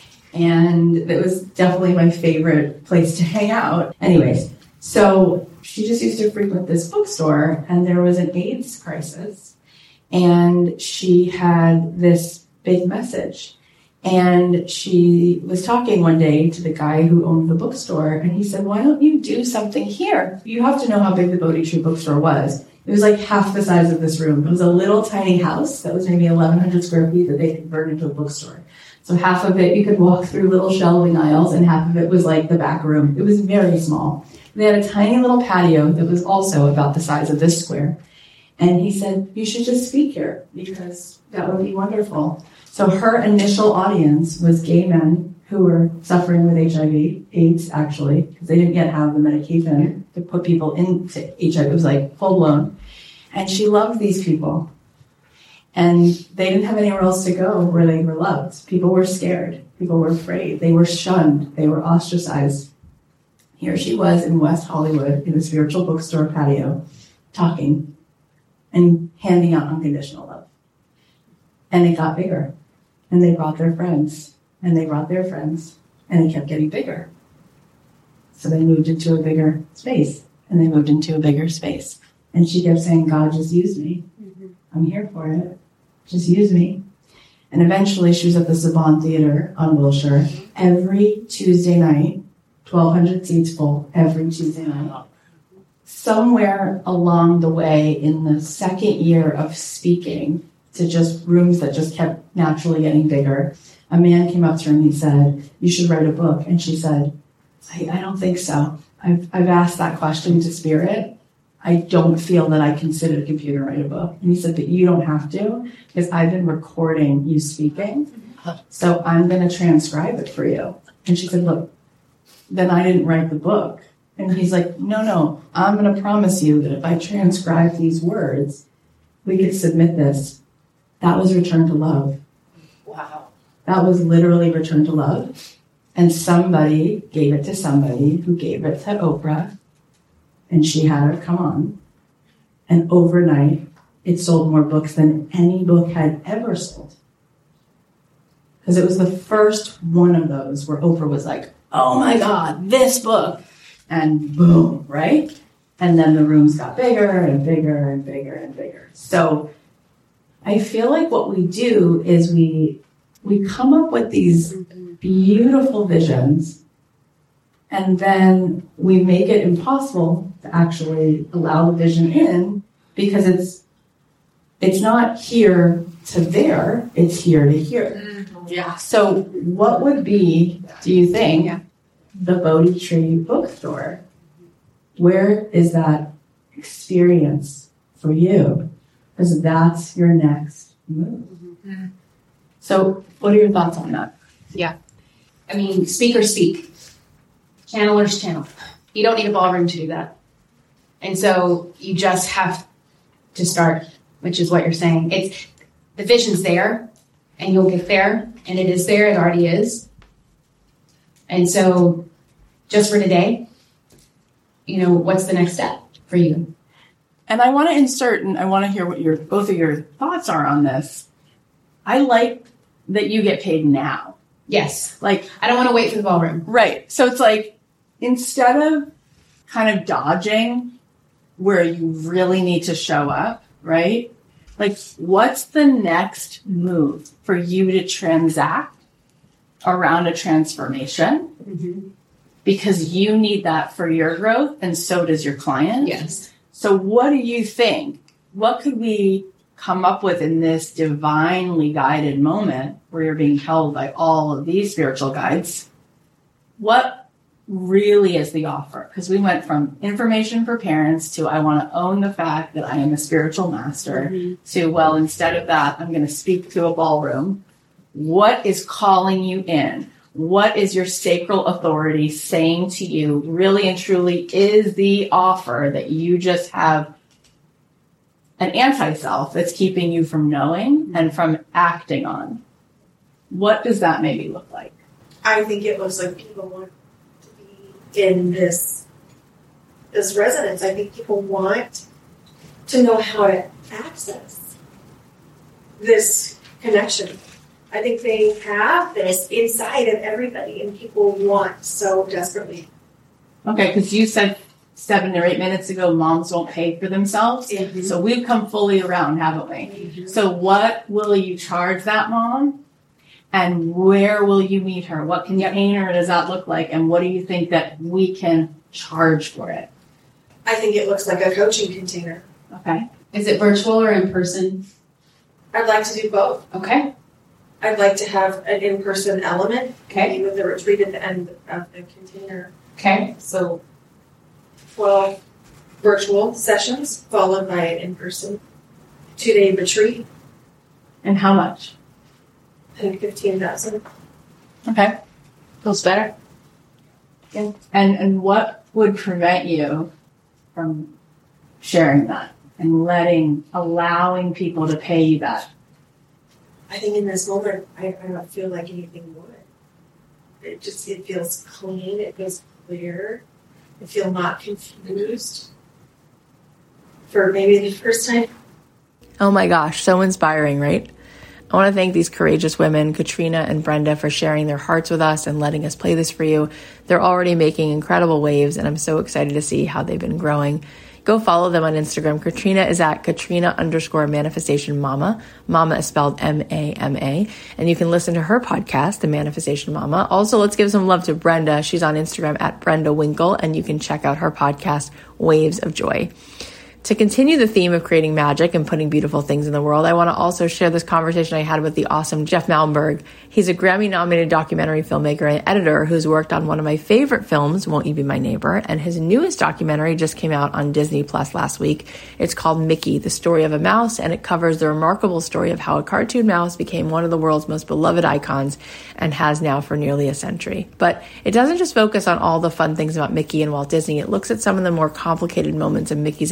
And it was definitely my favorite place to hang out. Anyways, so she just used to frequent this bookstore, and there was an AIDS crisis. And she had this big message. And she was talking one day to the guy who owned the bookstore, and he said, why don't you do something here? You have to know how big the Bodhi Tree bookstore was. It was like half the size of this room. It was a little tiny house that was maybe eleven hundred square feet that they converted into a bookstore. So half of it, you could walk through little shelving aisles, and half of it was like the back room. It was very small. They had a tiny little patio that was also about the size of this square. And he said, you should just speak here because that would be wonderful. So her initial audience was gay men who were suffering with H I V, AIDS actually, because they didn't yet have the medication to put people into H I V. It was like full blown. And she loved these people. And they didn't have anywhere else to go where they were loved. People were scared. People were afraid. They were shunned. They were ostracized. Here she was in West Hollywood in a spiritual bookstore patio, talking and handing out unconditional love. And it got bigger. And they brought their friends, and they brought their friends, and it kept getting bigger. So they moved into a bigger space, and they moved into a bigger space. And she kept saying, God, just use me. Mm-hmm. I'm here for it. Just use me. And eventually she was at the Saban Theater on Wilshire every Tuesday night, twelve hundred seats full, every Tuesday night. Somewhere along the way in the second year of speaking, to just rooms that just kept naturally getting bigger, a man came up to her and he said, you should write a book. And she said, I, I don't think so. I've, I've asked that question to Spirit. I don't feel that I can sit at a computer and write a book. And he said, but you don't have to, because I've been recording you speaking. So I'm going to transcribe it for you. And she said, look, then I didn't write the book. And he's like, no, no, I'm going to promise you that if I transcribe these words, we could submit this. That was Return to Love. Wow. That was literally Return to Love. And somebody gave it to somebody who gave it to Oprah. And she had her come on. And overnight, it sold more books than any book had ever sold. Because it was the first one of those where Oprah was like, oh my God, this book. And boom, right? And then the rooms got bigger and bigger and bigger and bigger. So I feel like what we do is we we come up with these beautiful visions, and then we make it impossible to actually allow the vision in, because it's it's not here to there, it's here to here. Yeah. So what would be, do you think, yeah. the Bodhi Tree bookstore? Where is that experience for you? Because that's your next move. Mm-hmm. So what are your thoughts on that? Yeah. I mean, speakers speak. Channelers channel. You don't need a ballroom to do that. And so you just have to start, which is what you're saying. It's the vision's there, and you'll get there, and it is there, it already is. And so just for today, you know, what's the next step for you? And I want to insert, and I want to hear what your both of your thoughts are on this. I like that you get paid now. Yes. Like, I don't want to wait for the ballroom. Right. So it's like, instead of kind of dodging where you really need to show up, right? Like, what's the next move for you to transact around a transformation? Mm-hmm. Because you need that for your growth, and so does your client. Yes. So what do you think? What could we come up with in this divinely guided moment where you're being held by all of these spiritual guides? What really is the offer? Because we went from information for parents to I want to own the fact that I am a spiritual master mm-hmm. to, well, instead of that, I'm going to speak to a ballroom. What is calling you in? What is your sacral authority saying to you really and truly is the offer that you just have an anti-self that's keeping you from knowing and from acting on? What does that maybe look like? I think it looks like people want to be in this, this resonance. I think people want to know how to access this connection. I think they have this inside of everybody, and people want so desperately. Okay, because you said seven or eight minutes ago, moms won't pay for themselves. Mm-hmm. So we've come fully around, haven't we? Mm-hmm. So what will you charge that mom? And where will you meet her? What container does that look like? And what do you think that we can charge for it? I think it looks like a coaching container. Okay. Is it virtual or in person? I'd like to do both. Okay. I'd like to have an in-person element. Okay. With the retreat at the end of the container. Okay. So twelve virtual sessions followed by an in-person two-day retreat. And how much? I think fifteen thousand. Okay. Feels better. Yeah. And and what would prevent you from sharing that and letting, allowing people to pay you that? I think in this moment, I, I don't feel like anything would. It just, it feels clean. It feels clear. I feel not confused for maybe the first time. Oh my gosh, so inspiring, right? I want to thank these courageous women, Katrina and Brenda, for sharing their hearts with us and letting us play this for you. They're already making incredible waves, and I'm so excited to see how they've been growing. Go follow them on Instagram. Katrina is at Katrina underscore manifestation mama. Mama is spelled M A M A. And you can listen to her podcast, The Manifestation Mama. Also, let's give some love to Brenda. She's on Instagram at Brenda Winkle, and you can check out her podcast, Waves of Joy. To continue the theme of creating magic and putting beautiful things in the world, I want to also share this conversation I had with the awesome Jeff Malmberg. He's a Grammy-nominated documentary filmmaker and editor who's worked on one of my favorite films, Won't You Be My Neighbor? And his newest documentary just came out on Disney Plus last week. It's called Mickey, the Story of a Mouse, and it covers the remarkable story of how a cartoon mouse became one of the world's most beloved icons and has now for nearly a century. But it doesn't just focus on all the fun things about Mickey and Walt Disney. It looks at some of the more complicated moments of Mickey's evolution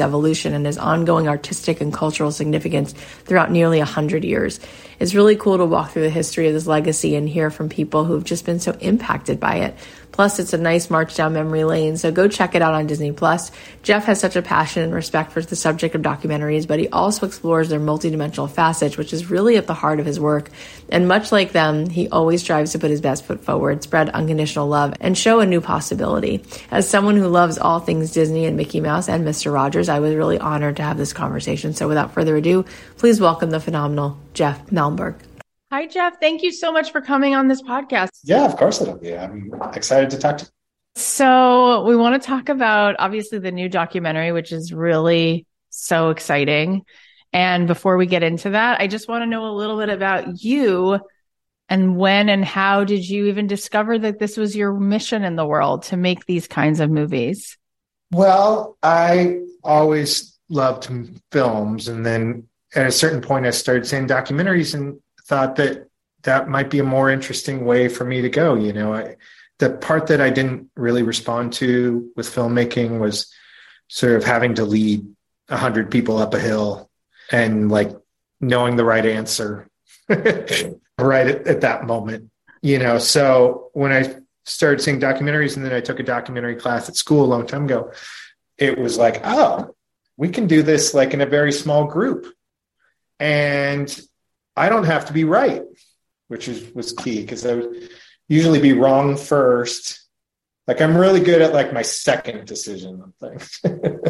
transformation and his ongoing artistic and cultural significance throughout nearly one hundred years. It's really cool to walk through the history of this legacy and hear from people who've just been so impacted by it. Plus, it's a nice march down memory lane, so go check it out on Disney Plus. Jeff has such a passion and respect for the subject of documentaries, but he also explores their multidimensional facets, which is really at the heart of his work. And much like them, he always strives to put his best foot forward, spread unconditional love, and show a new possibility. As someone who loves all things Disney and Mickey Mouse and Mister Rogers, I was really honored to have this conversation. So without further ado, please welcome the phenomenal Jeff Malmberg. Hi, Jeff. Thank you so much for coming on this podcast. Yeah, of course it'll be. I'm excited to talk to you. So we want to talk about, obviously, the new documentary, which is really so exciting. And before we get into that, I just want to know a little bit about you and when and how did you even discover that this was your mission in the world to make these kinds of movies? Well, I always loved films. And then at a certain point, I started seeing documentaries and thought that that might be a more interesting way for me to go. You know, I, the part that I didn't really respond to with filmmaking was sort of having to lead a hundred people up a hill and like knowing the right answer right at, at that moment, you know? So when I started seeing documentaries and then I took a documentary class at school a long time ago, it was like, oh, we can do this like in a very small group. And I don't have to be right, which is, was key because I would usually be wrong first. Like I'm really good at like my second decision on things.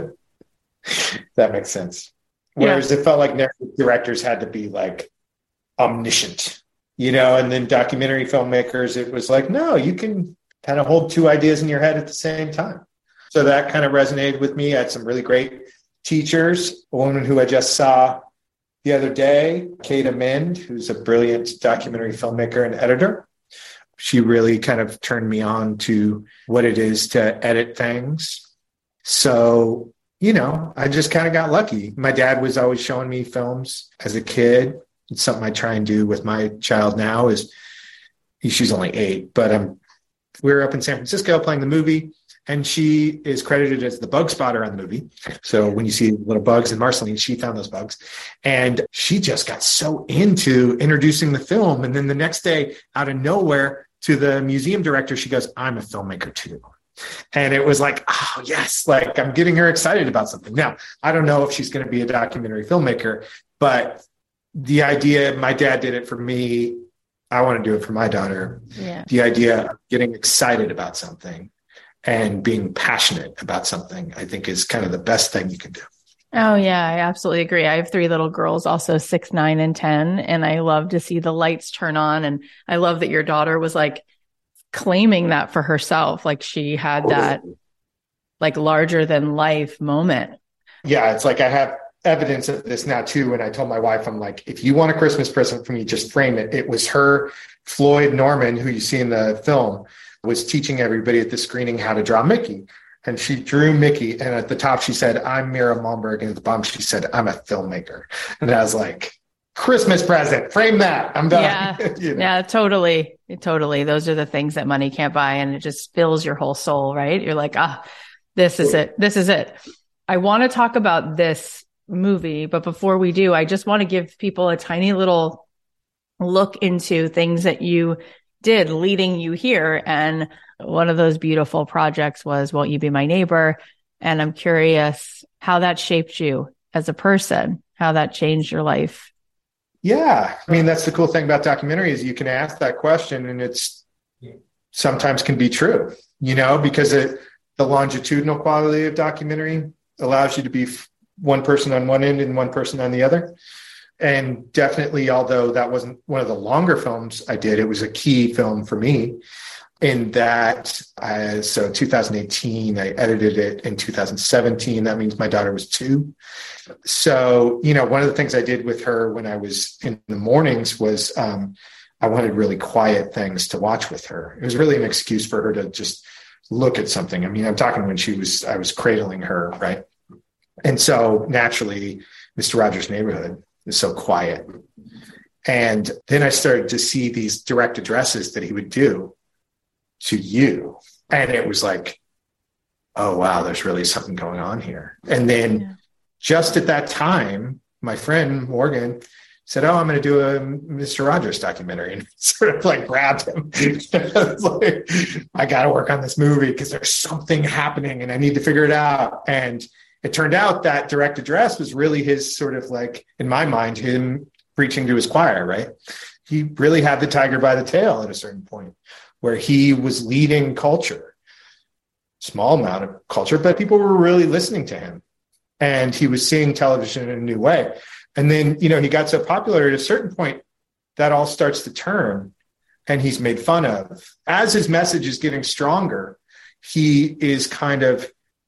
That makes sense. Whereas yeah. It felt like directors had to be like omniscient, you know, and then documentary filmmakers, it was like, no, you can kind of hold two ideas in your head at the same time. So that kind of resonated with me. I had some really great teachers, a woman who I just saw the other day, Kate Amend, who's a brilliant documentary filmmaker and editor. She really kind of turned me on to what it is to edit things. So, you know, I just kind of got lucky. My dad was always showing me films as a kid. It's something I try and do with my child now is she's only eight, but um, we were up in San Francisco playing the movie. And she is credited as the bug spotter on the movie. So when you see little bugs in Marceline, she found those bugs. And she just got so into introducing the film. And then the next day, out of nowhere, to the museum director, she goes, I'm a filmmaker too. And it was like, oh, yes, like I'm getting her excited about something. Now, I don't know if she's going to be a documentary filmmaker, but the idea, my dad did it for me. I want to do it for my daughter. Yeah. The idea of getting excited about something and being passionate about something, I think is kind of the best thing you can do. Oh, yeah, I absolutely agree. I have three little girls, also six, nine, and ten. And I love to see the lights turn on. And I love that your daughter was like claiming that for herself. Like she had that like larger than life moment. Yeah, it's like I have evidence of this now too. And I told my wife, I'm like, if you want a Christmas present from me, just frame it. It was her, Floyd Norman, who you see in the film, was teaching everybody at the screening how to draw Mickey. And she drew Mickey. And at the top, she said, I'm Mira Malmberg. And at the bottom, she said, I'm a filmmaker. And I was like, Christmas present, frame that. I'm done. Yeah, you know? Yeah, totally. Totally. Those are the things that money can't buy. And it just fills your whole soul, right? You're like, ah, this is it. This is it. I want to talk about this movie. But before we do, I just want to give people a tiny little look into things that you did leading you here. And one of those beautiful projects was Won't You Be My Neighbor? And I'm curious how that shaped you as a person, how that changed your life. Yeah. I mean, that's the cool thing about documentary is you can ask that question and it's sometimes can be true, you know, because it, the longitudinal quality of documentary allows you to be one person on one end and one person on the other. And definitely, although that wasn't one of the longer films I did, it was a key film for me in that. I, so two thousand eighteen, I edited it in two thousand seventeen. That means my daughter was two. So, you know, one of the things I did with her when I was in the mornings was um, I wanted really quiet things to watch with her. It was really an excuse for her to just look at something. I mean, I'm talking when she was, I was cradling her, right? And so naturally, Mister Rogers' Neighborhood is so quiet. And then I started to see these direct addresses that he would do to you. And it was like, oh, wow, there's really something going on here. And then yeah. just at that time, my friend Morgan said, "Oh, I'm going to do a Mister Rogers documentary," and sort of like grabbed him. I was like, I got to work on this movie because there's something happening and I need to figure it out. And it turned out that Direct Address was really his sort of like, in my mind, him preaching to his choir, right? He really had the tiger by the tail at a certain point where he was leading culture, small amount of culture, but people were really listening to him. And he was seeing television in a new way. And then, you know, he got so popular at a certain point that all starts to turn and he's made fun of. As his message is getting stronger, he is kind of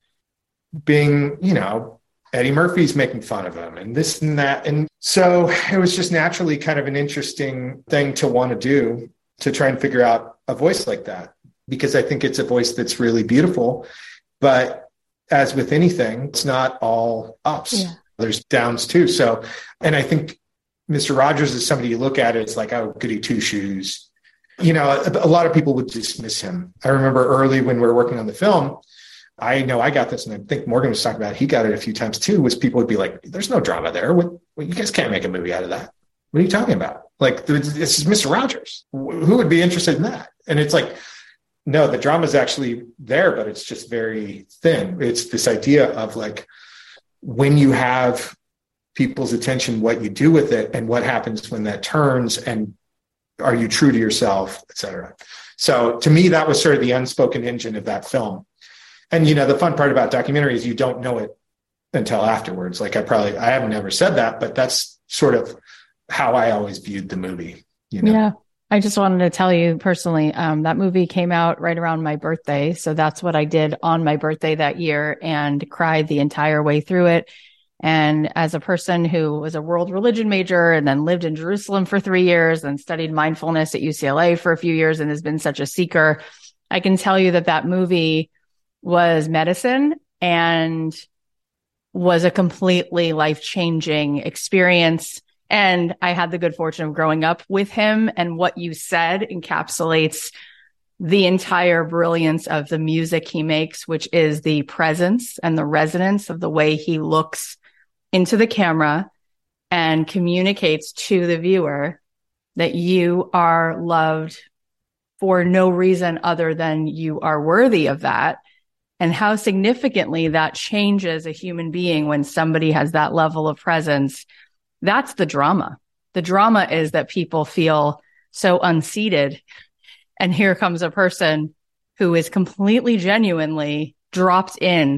being, you know, Eddie Murphy's making fun of him and this and that. And so it was just naturally kind of an interesting thing to want to do, to try and figure out a voice like that, because I think it's a voice that's really beautiful. But as with anything, it's not all ups. Yeah. There's downs too. So, and I think Mister Rogers is somebody you look at, it's like, oh, goody two shoes. You know, a, a lot of people would dismiss him. I remember early when we were working on the film, I know I got this, and I think Morgan was talking about it, he got it a few times too, was people would be like, there's no drama there. What, well, you guys can't make a movie out of that. What are you talking about? Like, this is Mister Rogers. Who would be interested in that? And it's like, no, the drama is actually there, but it's just very thin. It's this idea of like, when you have people's attention, what you do with it and what happens when that turns, and are you true to yourself, et cetera. So to me, that was sort of the unspoken engine of that film. And, you know, the fun part about documentary is you don't know it until afterwards. Like I probably, I haven't never said that, but that's sort of how I always viewed the movie, you know? Yeah. I just wanted to tell you personally, um, that movie came out right around my birthday. So that's what I did on my birthday that year, and cried the entire way through it. And as a person who was a world religion major and then lived in Jerusalem for three years and studied mindfulness at U C L A for a few years and has been such a seeker, I can tell you that that movie was medicine and was a completely life-changing experience. And I had the good fortune of growing up with him, and what you said encapsulates the entire brilliance of the music he makes, which is the presence and the resonance of the way he looks into the camera and communicates to the viewer that you are loved for no reason other than you are worthy of that. And how significantly that changes a human being when somebody has that level of presence. That's the drama. The drama is that people feel so unseated. And here comes a person who is completely genuinely dropped in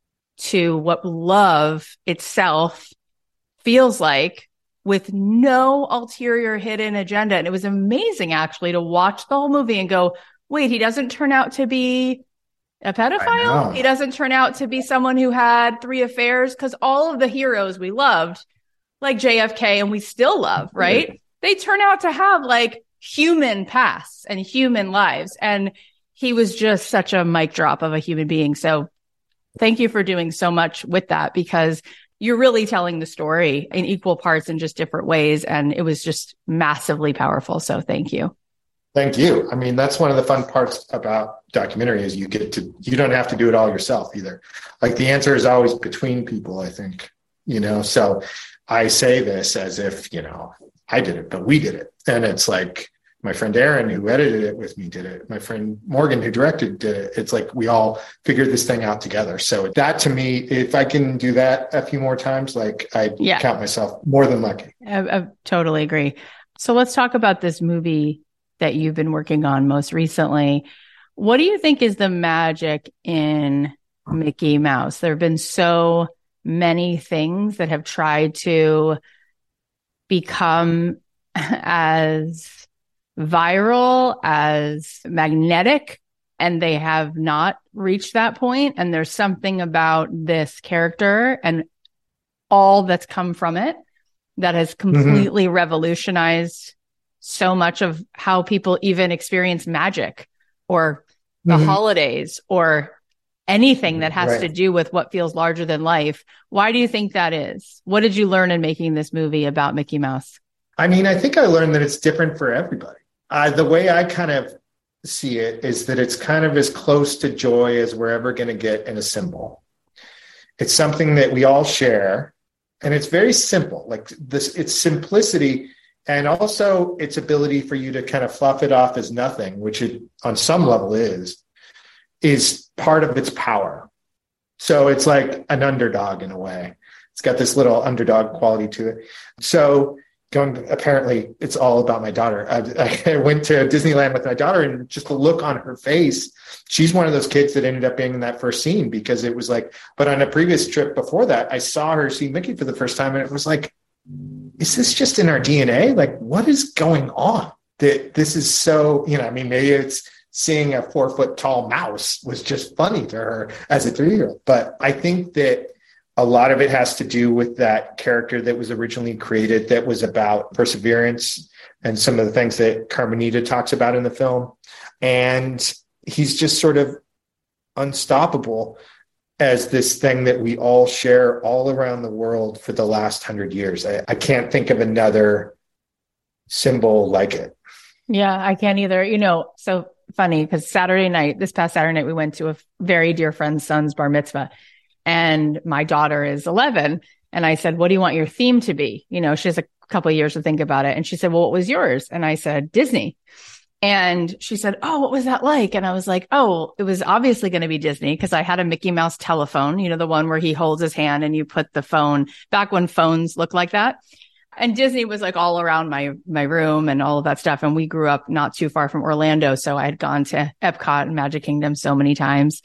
to what love itself feels like, with no ulterior hidden agenda. And it was amazing actually to watch the whole movie and go, wait, he doesn't turn out to be a pedophile. He doesn't turn out to be someone who had three affairs, because all of the heroes we loved, like J F K, and we still love, right? Yeah. They turn out to have like human pasts and human lives. And he was just such a mic drop of a human being. So thank you for doing so much with that, because you're really telling the story in equal parts in just different ways. And it was just massively powerful. So thank you. Thank you. I mean, that's one of the fun parts about documentary is you get to, you don't have to do it all yourself either. Like the answer is always between people, I think, you know, so I say this as if, you know, I did it, but we did it. And it's like my friend Aaron, who edited it with me, did it. My friend Morgan, who directed, did it. It's like we all figured this thing out together. So that, to me, if I can do that a few more times, like I yeah. count myself more than lucky. I, I totally agree. So let's talk about this movie that you've been working on most recently. What do you think is the magic in Mickey Mouse? There have been so many things that have tried to become as viral, as magnetic, and they have not reached that point. And there's something about this character and all that's come from it that has completely mm-hmm. revolutionized so much of how people even experience magic or the mm-hmm. holidays or anything that has right. to do with what feels larger than life. Why do you think that is? What did you learn in making this movie about Mickey Mouse? I mean, I think I learned that it's different for everybody. Uh, the way I kind of see it is that it's kind of as close to joy as we're ever going to get in a symbol. It's something that we all share, and it's very simple. Like this, it's simplicity, and also its ability for you to kind of fluff it off as nothing, which it on some level is, is part of its power. So it's like an underdog in a way. It's got this little underdog quality to it. So going, apparently it's all about my daughter. I, I went to Disneyland with my daughter, and just the look on her face, she's one of those kids that ended up being in that first scene, because it was like, but on a previous trip before that, I saw her see Mickey for the first time, and it was like, is this just in our D N A? Like, what is going on? That this is so, you know, I mean, maybe it's seeing a four foot tall mouse was just funny to her as a three-year-old. But I think that a lot of it has to do with that character that was originally created, that was about perseverance and some of the things that Carmenita talks about in the film. And he's just sort of unstoppable as this thing that we all share all around the world for the last hundred years. I, I can't think of another symbol like it. Yeah, I can't either. You know, so funny, because Saturday night, this past Saturday night, we went to a very dear friend's son's bar mitzvah, and my daughter is eleven. And I said, what do you want your theme to be? You know, she has a couple of years to think about it. And she said, well, what was yours? And I said, Disney. And she said, oh, what was that like? And I was like, oh, it was obviously going to be Disney, because I had a Mickey Mouse telephone, you know, the one where he holds his hand and you put the phone back when phones looked like that. And Disney was like all around my, my room and all of that stuff. And we grew up not too far from Orlando. So I had gone to Epcot and Magic Kingdom so many times,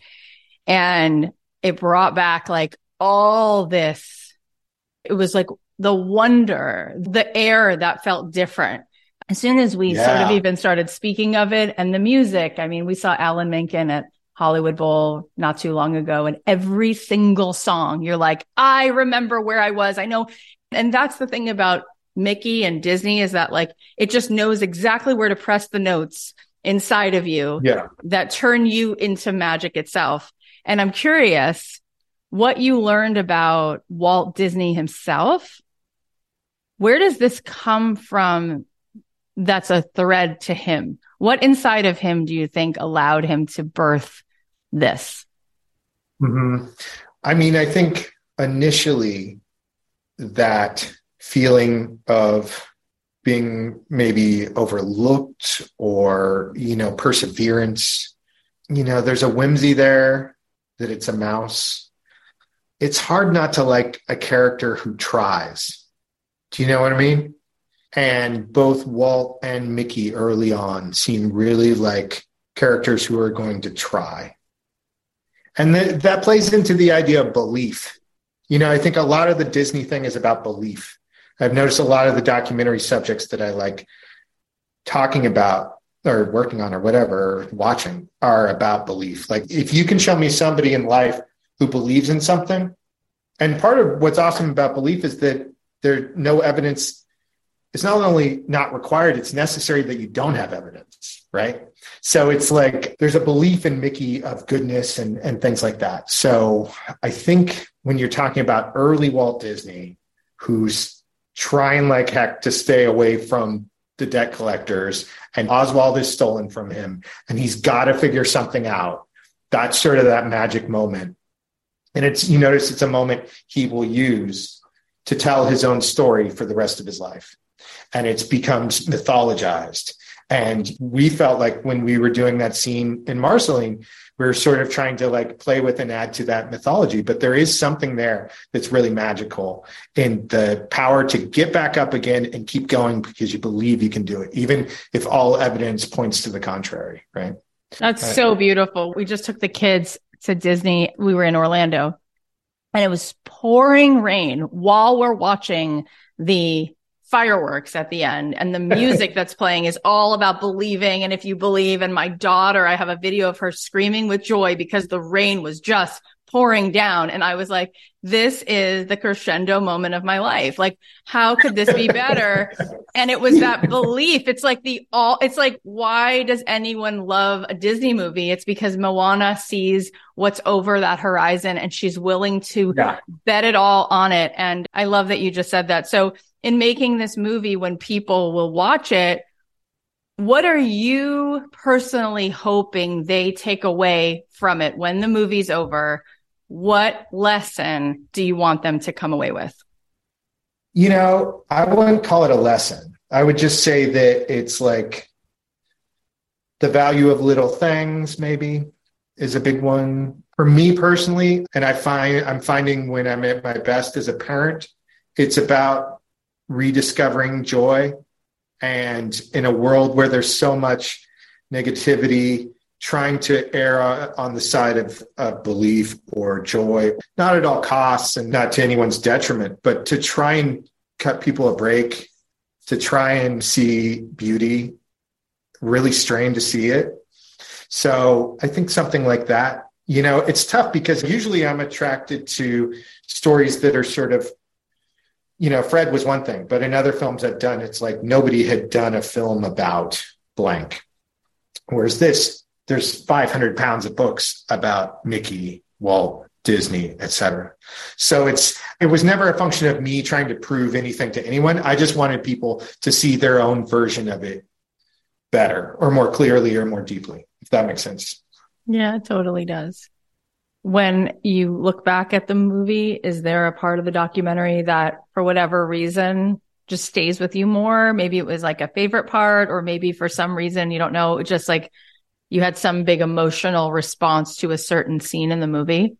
and it brought back like all this. It was like the wonder, the air that felt different. As soon as we yeah. sort of even started speaking of it, and the music, I mean, we saw Alan Menken at Hollywood Bowl not too long ago, and every single song, you're like, I remember where I was. I know. And that's the thing about Mickey and Disney, is that like, it just knows exactly where to press the notes inside of you yeah. that turn you into magic itself. And I'm curious what you learned about Walt Disney himself. Where does this come from? That's a thread to him. What inside of him do you think allowed him to birth this? Mm-hmm. I mean, I think initially that feeling of being maybe overlooked, or, you know, perseverance, you know, there's a whimsy there that it's a mouse. It's hard not to like a character who tries. Do you know what I mean? And both Walt and Mickey early on seem really like characters who are going to try. And th- that plays into the idea of belief. You know, I think a lot of the Disney thing is about belief. I've noticed a lot of the documentary subjects that I like talking about or working on or whatever, or watching, are about belief. Like, if you can show me somebody in life who believes in something, and part of what's awesome about belief is that there's no evidence. It's not only not required, it's necessary that you don't have evidence, right? So it's like there's a belief in Mickey of goodness and, and things like that. So I think when you're talking about early Walt Disney, who's trying like heck to stay away from the debt collectors, and Oswald is stolen from him, and he's got to figure something out, that's sort of that magic moment. And it's, you notice it's a moment he will use to tell his own story for the rest of his life. And it's becomes mythologized. And we felt like when we were doing that scene in Marceline, we were sort of trying to like play with and add to that mythology. But there is something there that's really magical in the power to get back up again and keep going because you believe you can do it, even if all evidence points to the contrary, right? That's uh, so beautiful. We just took the kids to Disney. We were in Orlando, and it was pouring rain while we're watching the fireworks at the end, and the music that's playing is all about believing. And if you believe, and my daughter, I have a video of her screaming with joy because the rain was just pouring down. And I was like, this is the crescendo moment of my life. Like, how could this be better? And it was that belief. It's like the all, it's like, why does anyone love a Disney movie? It's because Moana sees what's over that horizon, and she's willing to yeah. bet it all on it. And I love that you just said that. So in making this movie, when people will watch it, what are you personally hoping they take away from it when the movie's over? what lesson do you want them to come away with? You know, I wouldn't call it a lesson. I would just say that it's like the value of little things maybe is a big one for me personally. And I find I'm finding when I'm at my best as a parent, it's about rediscovering joy. And in a world where there's so much negativity, trying to err on the side of, of belief or joy, not at all costs and not to anyone's detriment, but to try and cut people a break, to try and see beauty, really strain to see it. So I think something like that, you know, it's tough because usually I'm attracted to stories that are sort of, you know, Fred was one thing, but in other films I've done, it's like nobody had done a film about blank. Whereas this, there's five hundred pounds of books about Mickey, Walt Disney, et cetera. So it's, it was never a function of me trying to prove anything to anyone. I just wanted people to see their own version of it better or more clearly or more deeply, if that makes sense. Yeah, it totally does. When you look back at the movie, is there a part of the documentary that for whatever reason just stays with you more? Maybe it was like a favorite part, or maybe for some reason, you don't know, it's just like you had some big emotional response to a certain scene in the movie?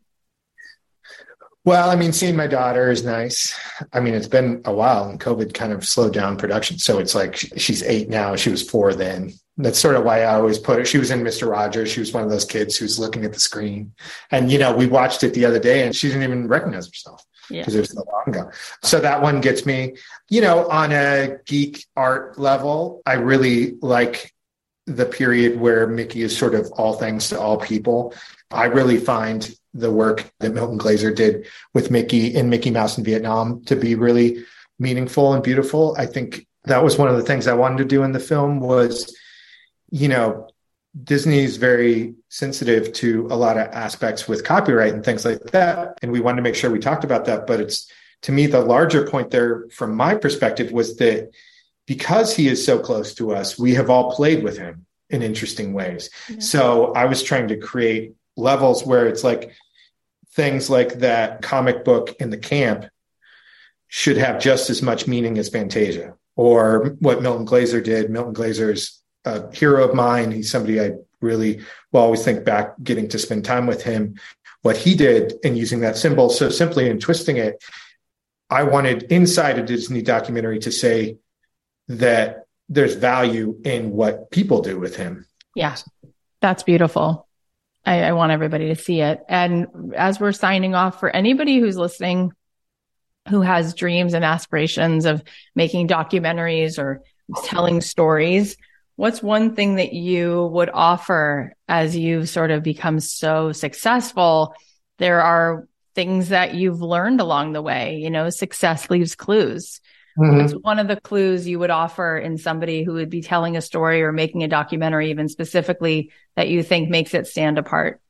Well, I mean, seeing my daughter is nice. I mean, it's been a while and COVID kind of slowed down production. So it's like she's eight now. She was four then. That's sort of why I always put her. She was in Mister Rogers. She was one of those kids who's looking at the screen. And, you know, we watched it the other day and she didn't even recognize herself because yeah. It was so long ago. So that one gets me, you know, on a geek art level. I really like the period where Mickey is sort of all things to all people. I really find the work that Milton Glaser did with Mickey in Mickey Mouse in Vietnam to be really meaningful and beautiful. I think that was one of the things I wanted to do in the film was, you know, Disney is very sensitive to a lot of aspects with copyright and things like that. And we wanted to make sure we talked about that. But it's, to me, the larger point there from my perspective was that because he is so close to us, we have all played with him in interesting ways. Yeah. So I was trying to create levels where it's like things like that comic book in the camp should have just as much meaning as Fantasia, or what Milton Glaser did. Milton Glaser's a hero of mine. He's somebody I really will always think back, getting to spend time with him, what he did and using that symbol so simply and twisting it. I wanted inside a Disney documentary to say that there's value in what people do with him. Yeah, that's beautiful. I, I want everybody to see it. And as we're signing off, for anybody who's listening, who has dreams and aspirations of making documentaries or telling stories, what's one thing that you would offer as you've sort of become so successful? There are things that you've learned along the way. You know, success leaves clues. Mm-hmm. What's one of the clues you would offer in somebody who would be telling a story or making a documentary, even specifically, that you think makes it stand apart?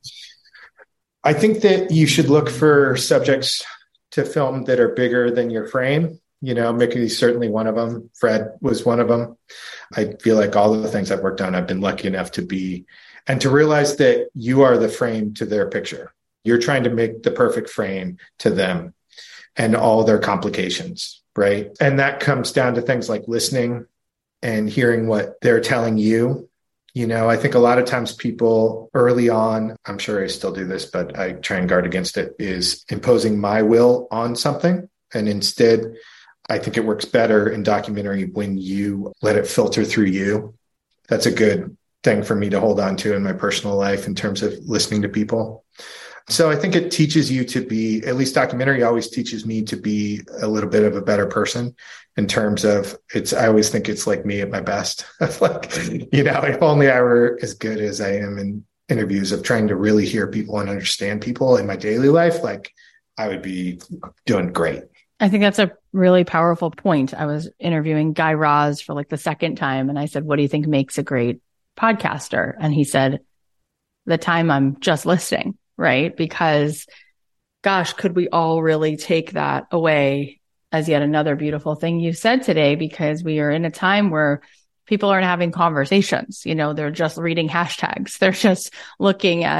I think that you should look for subjects to film that are bigger than your frame. You know, Mickey's certainly one of them. Fred was one of them. I feel like all of the things I've worked on, I've been lucky enough to be, and to realize that you are the frame to their picture. You're trying to make the perfect frame to them and all their complications. Right. And that comes down to things like listening and hearing what they're telling you. You know, I think a lot of times people early on, I'm sure I still do this, but I try and guard against it, is imposing my will on something. And instead, I think it works better in documentary when you let it filter through you. That's a good thing for me to hold on to in my personal life in terms of listening to people. So I think it teaches you to be, at least documentary always teaches me to be a little bit of a better person in terms of it's, I always think it's like me at my best. Like, you know, if only I were as good as I am in interviews of trying to really hear people and understand people in my daily life, like I would be doing great. I think that's a really powerful point. I was interviewing Guy Raz for like the second time. And I said, what do you think makes a great podcaster? And he said, the time I'm just listening. Right? Because, gosh, could we all really take that away as yet another beautiful thing you said today? Because we are in a time where people aren't having conversations. You know, they're just reading hashtags. They're just looking at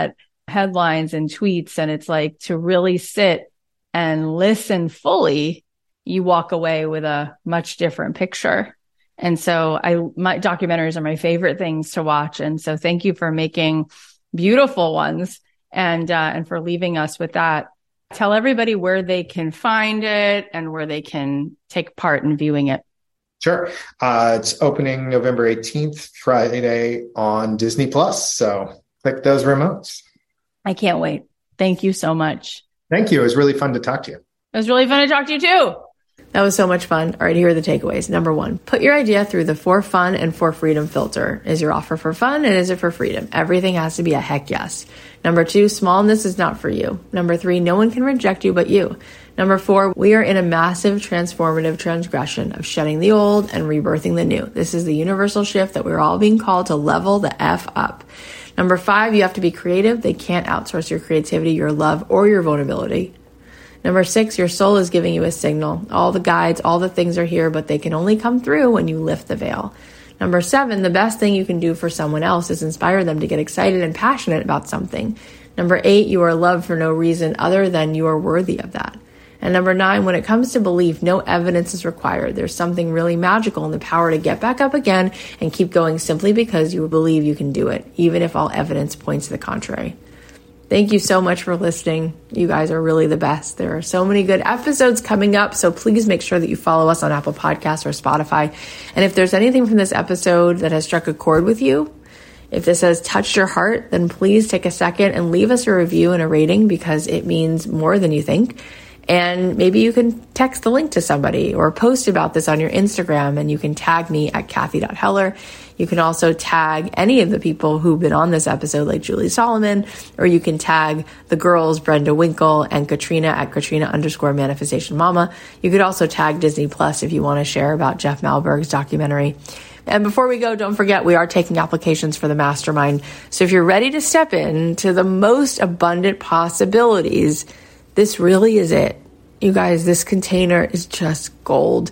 headlines and tweets. And it's like to really sit and listen fully, you walk away with a much different picture. And so I, my documentaries are my favorite things to watch. And so thank you for making beautiful ones and, uh, and for leaving us with that. Tell everybody where they can find it and where they can take part in viewing it. Sure. Uh, it's opening November eighteenth, Friday on Disney Plus. So click those remotes. I can't wait. Thank you so much. Thank you. It was really fun to talk to you. It was really fun to talk to you too. That was so much fun. All right, here are the takeaways. Number one, put your idea through the for fun and for freedom filter. Is your offer for fun and is it for freedom? Everything has to be a heck yes. Number two, smallness is not for you. Number three, no one can reject you but you. Number four, we are in a massive transformative transgression of shedding the old and rebirthing the new. This is the universal shift that we're all being called to level the F up. Number five, you have to be creative. They can't outsource your creativity, your love, or your vulnerability. Number six, your soul is giving you a signal. All the guides, all the things are here, but they can only come through when you lift the veil. Number seven, the best thing you can do for someone else is inspire them to get excited and passionate about something. Number eight, you are loved for no reason other than you are worthy of that. And number nine, when it comes to belief, no evidence is required. There's something really magical in the power to get back up again and keep going simply because you believe you can do it, even if all evidence points to the contrary. Thank you so much for listening. You guys are really the best. There are so many good episodes coming up, so please make sure that you follow us on Apple Podcasts or Spotify. And if there's anything from this episode that has struck a chord with you, if this has touched your heart, then please take a second and leave us a review and a rating because it means more than you think. And maybe you can text the link to somebody or post about this on your Instagram and you can tag me at Kathy dot Heller. You can also tag any of the people who've been on this episode like Julie Solomon, or you can tag the girls, Brenda Winkle and Katrina at Katrina underscore manifestation mama. You could also tag Disney Plus if you want to share about Jeff Malberg's documentary. And before we go, don't forget, we are taking applications for the mastermind. So if you're ready to step into the most abundant possibilities, this really is it. You guys, this container is just gold.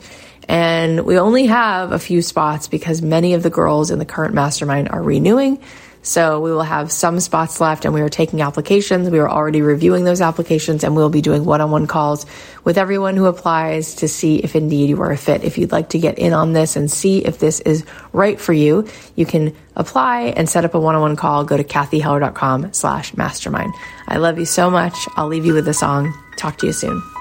And we only have a few spots because many of the girls in the current mastermind are renewing. So we will have some spots left and we are taking applications. We are already reviewing those applications and we'll be doing one-on-one calls with everyone who applies to see if indeed you are a fit. If you'd like to get in on this and see if this is right for you, you can apply and set up a one-on-one call. Go to kathyheller.com slash mastermind. I love you so much. I'll leave you with a song. Talk to you soon.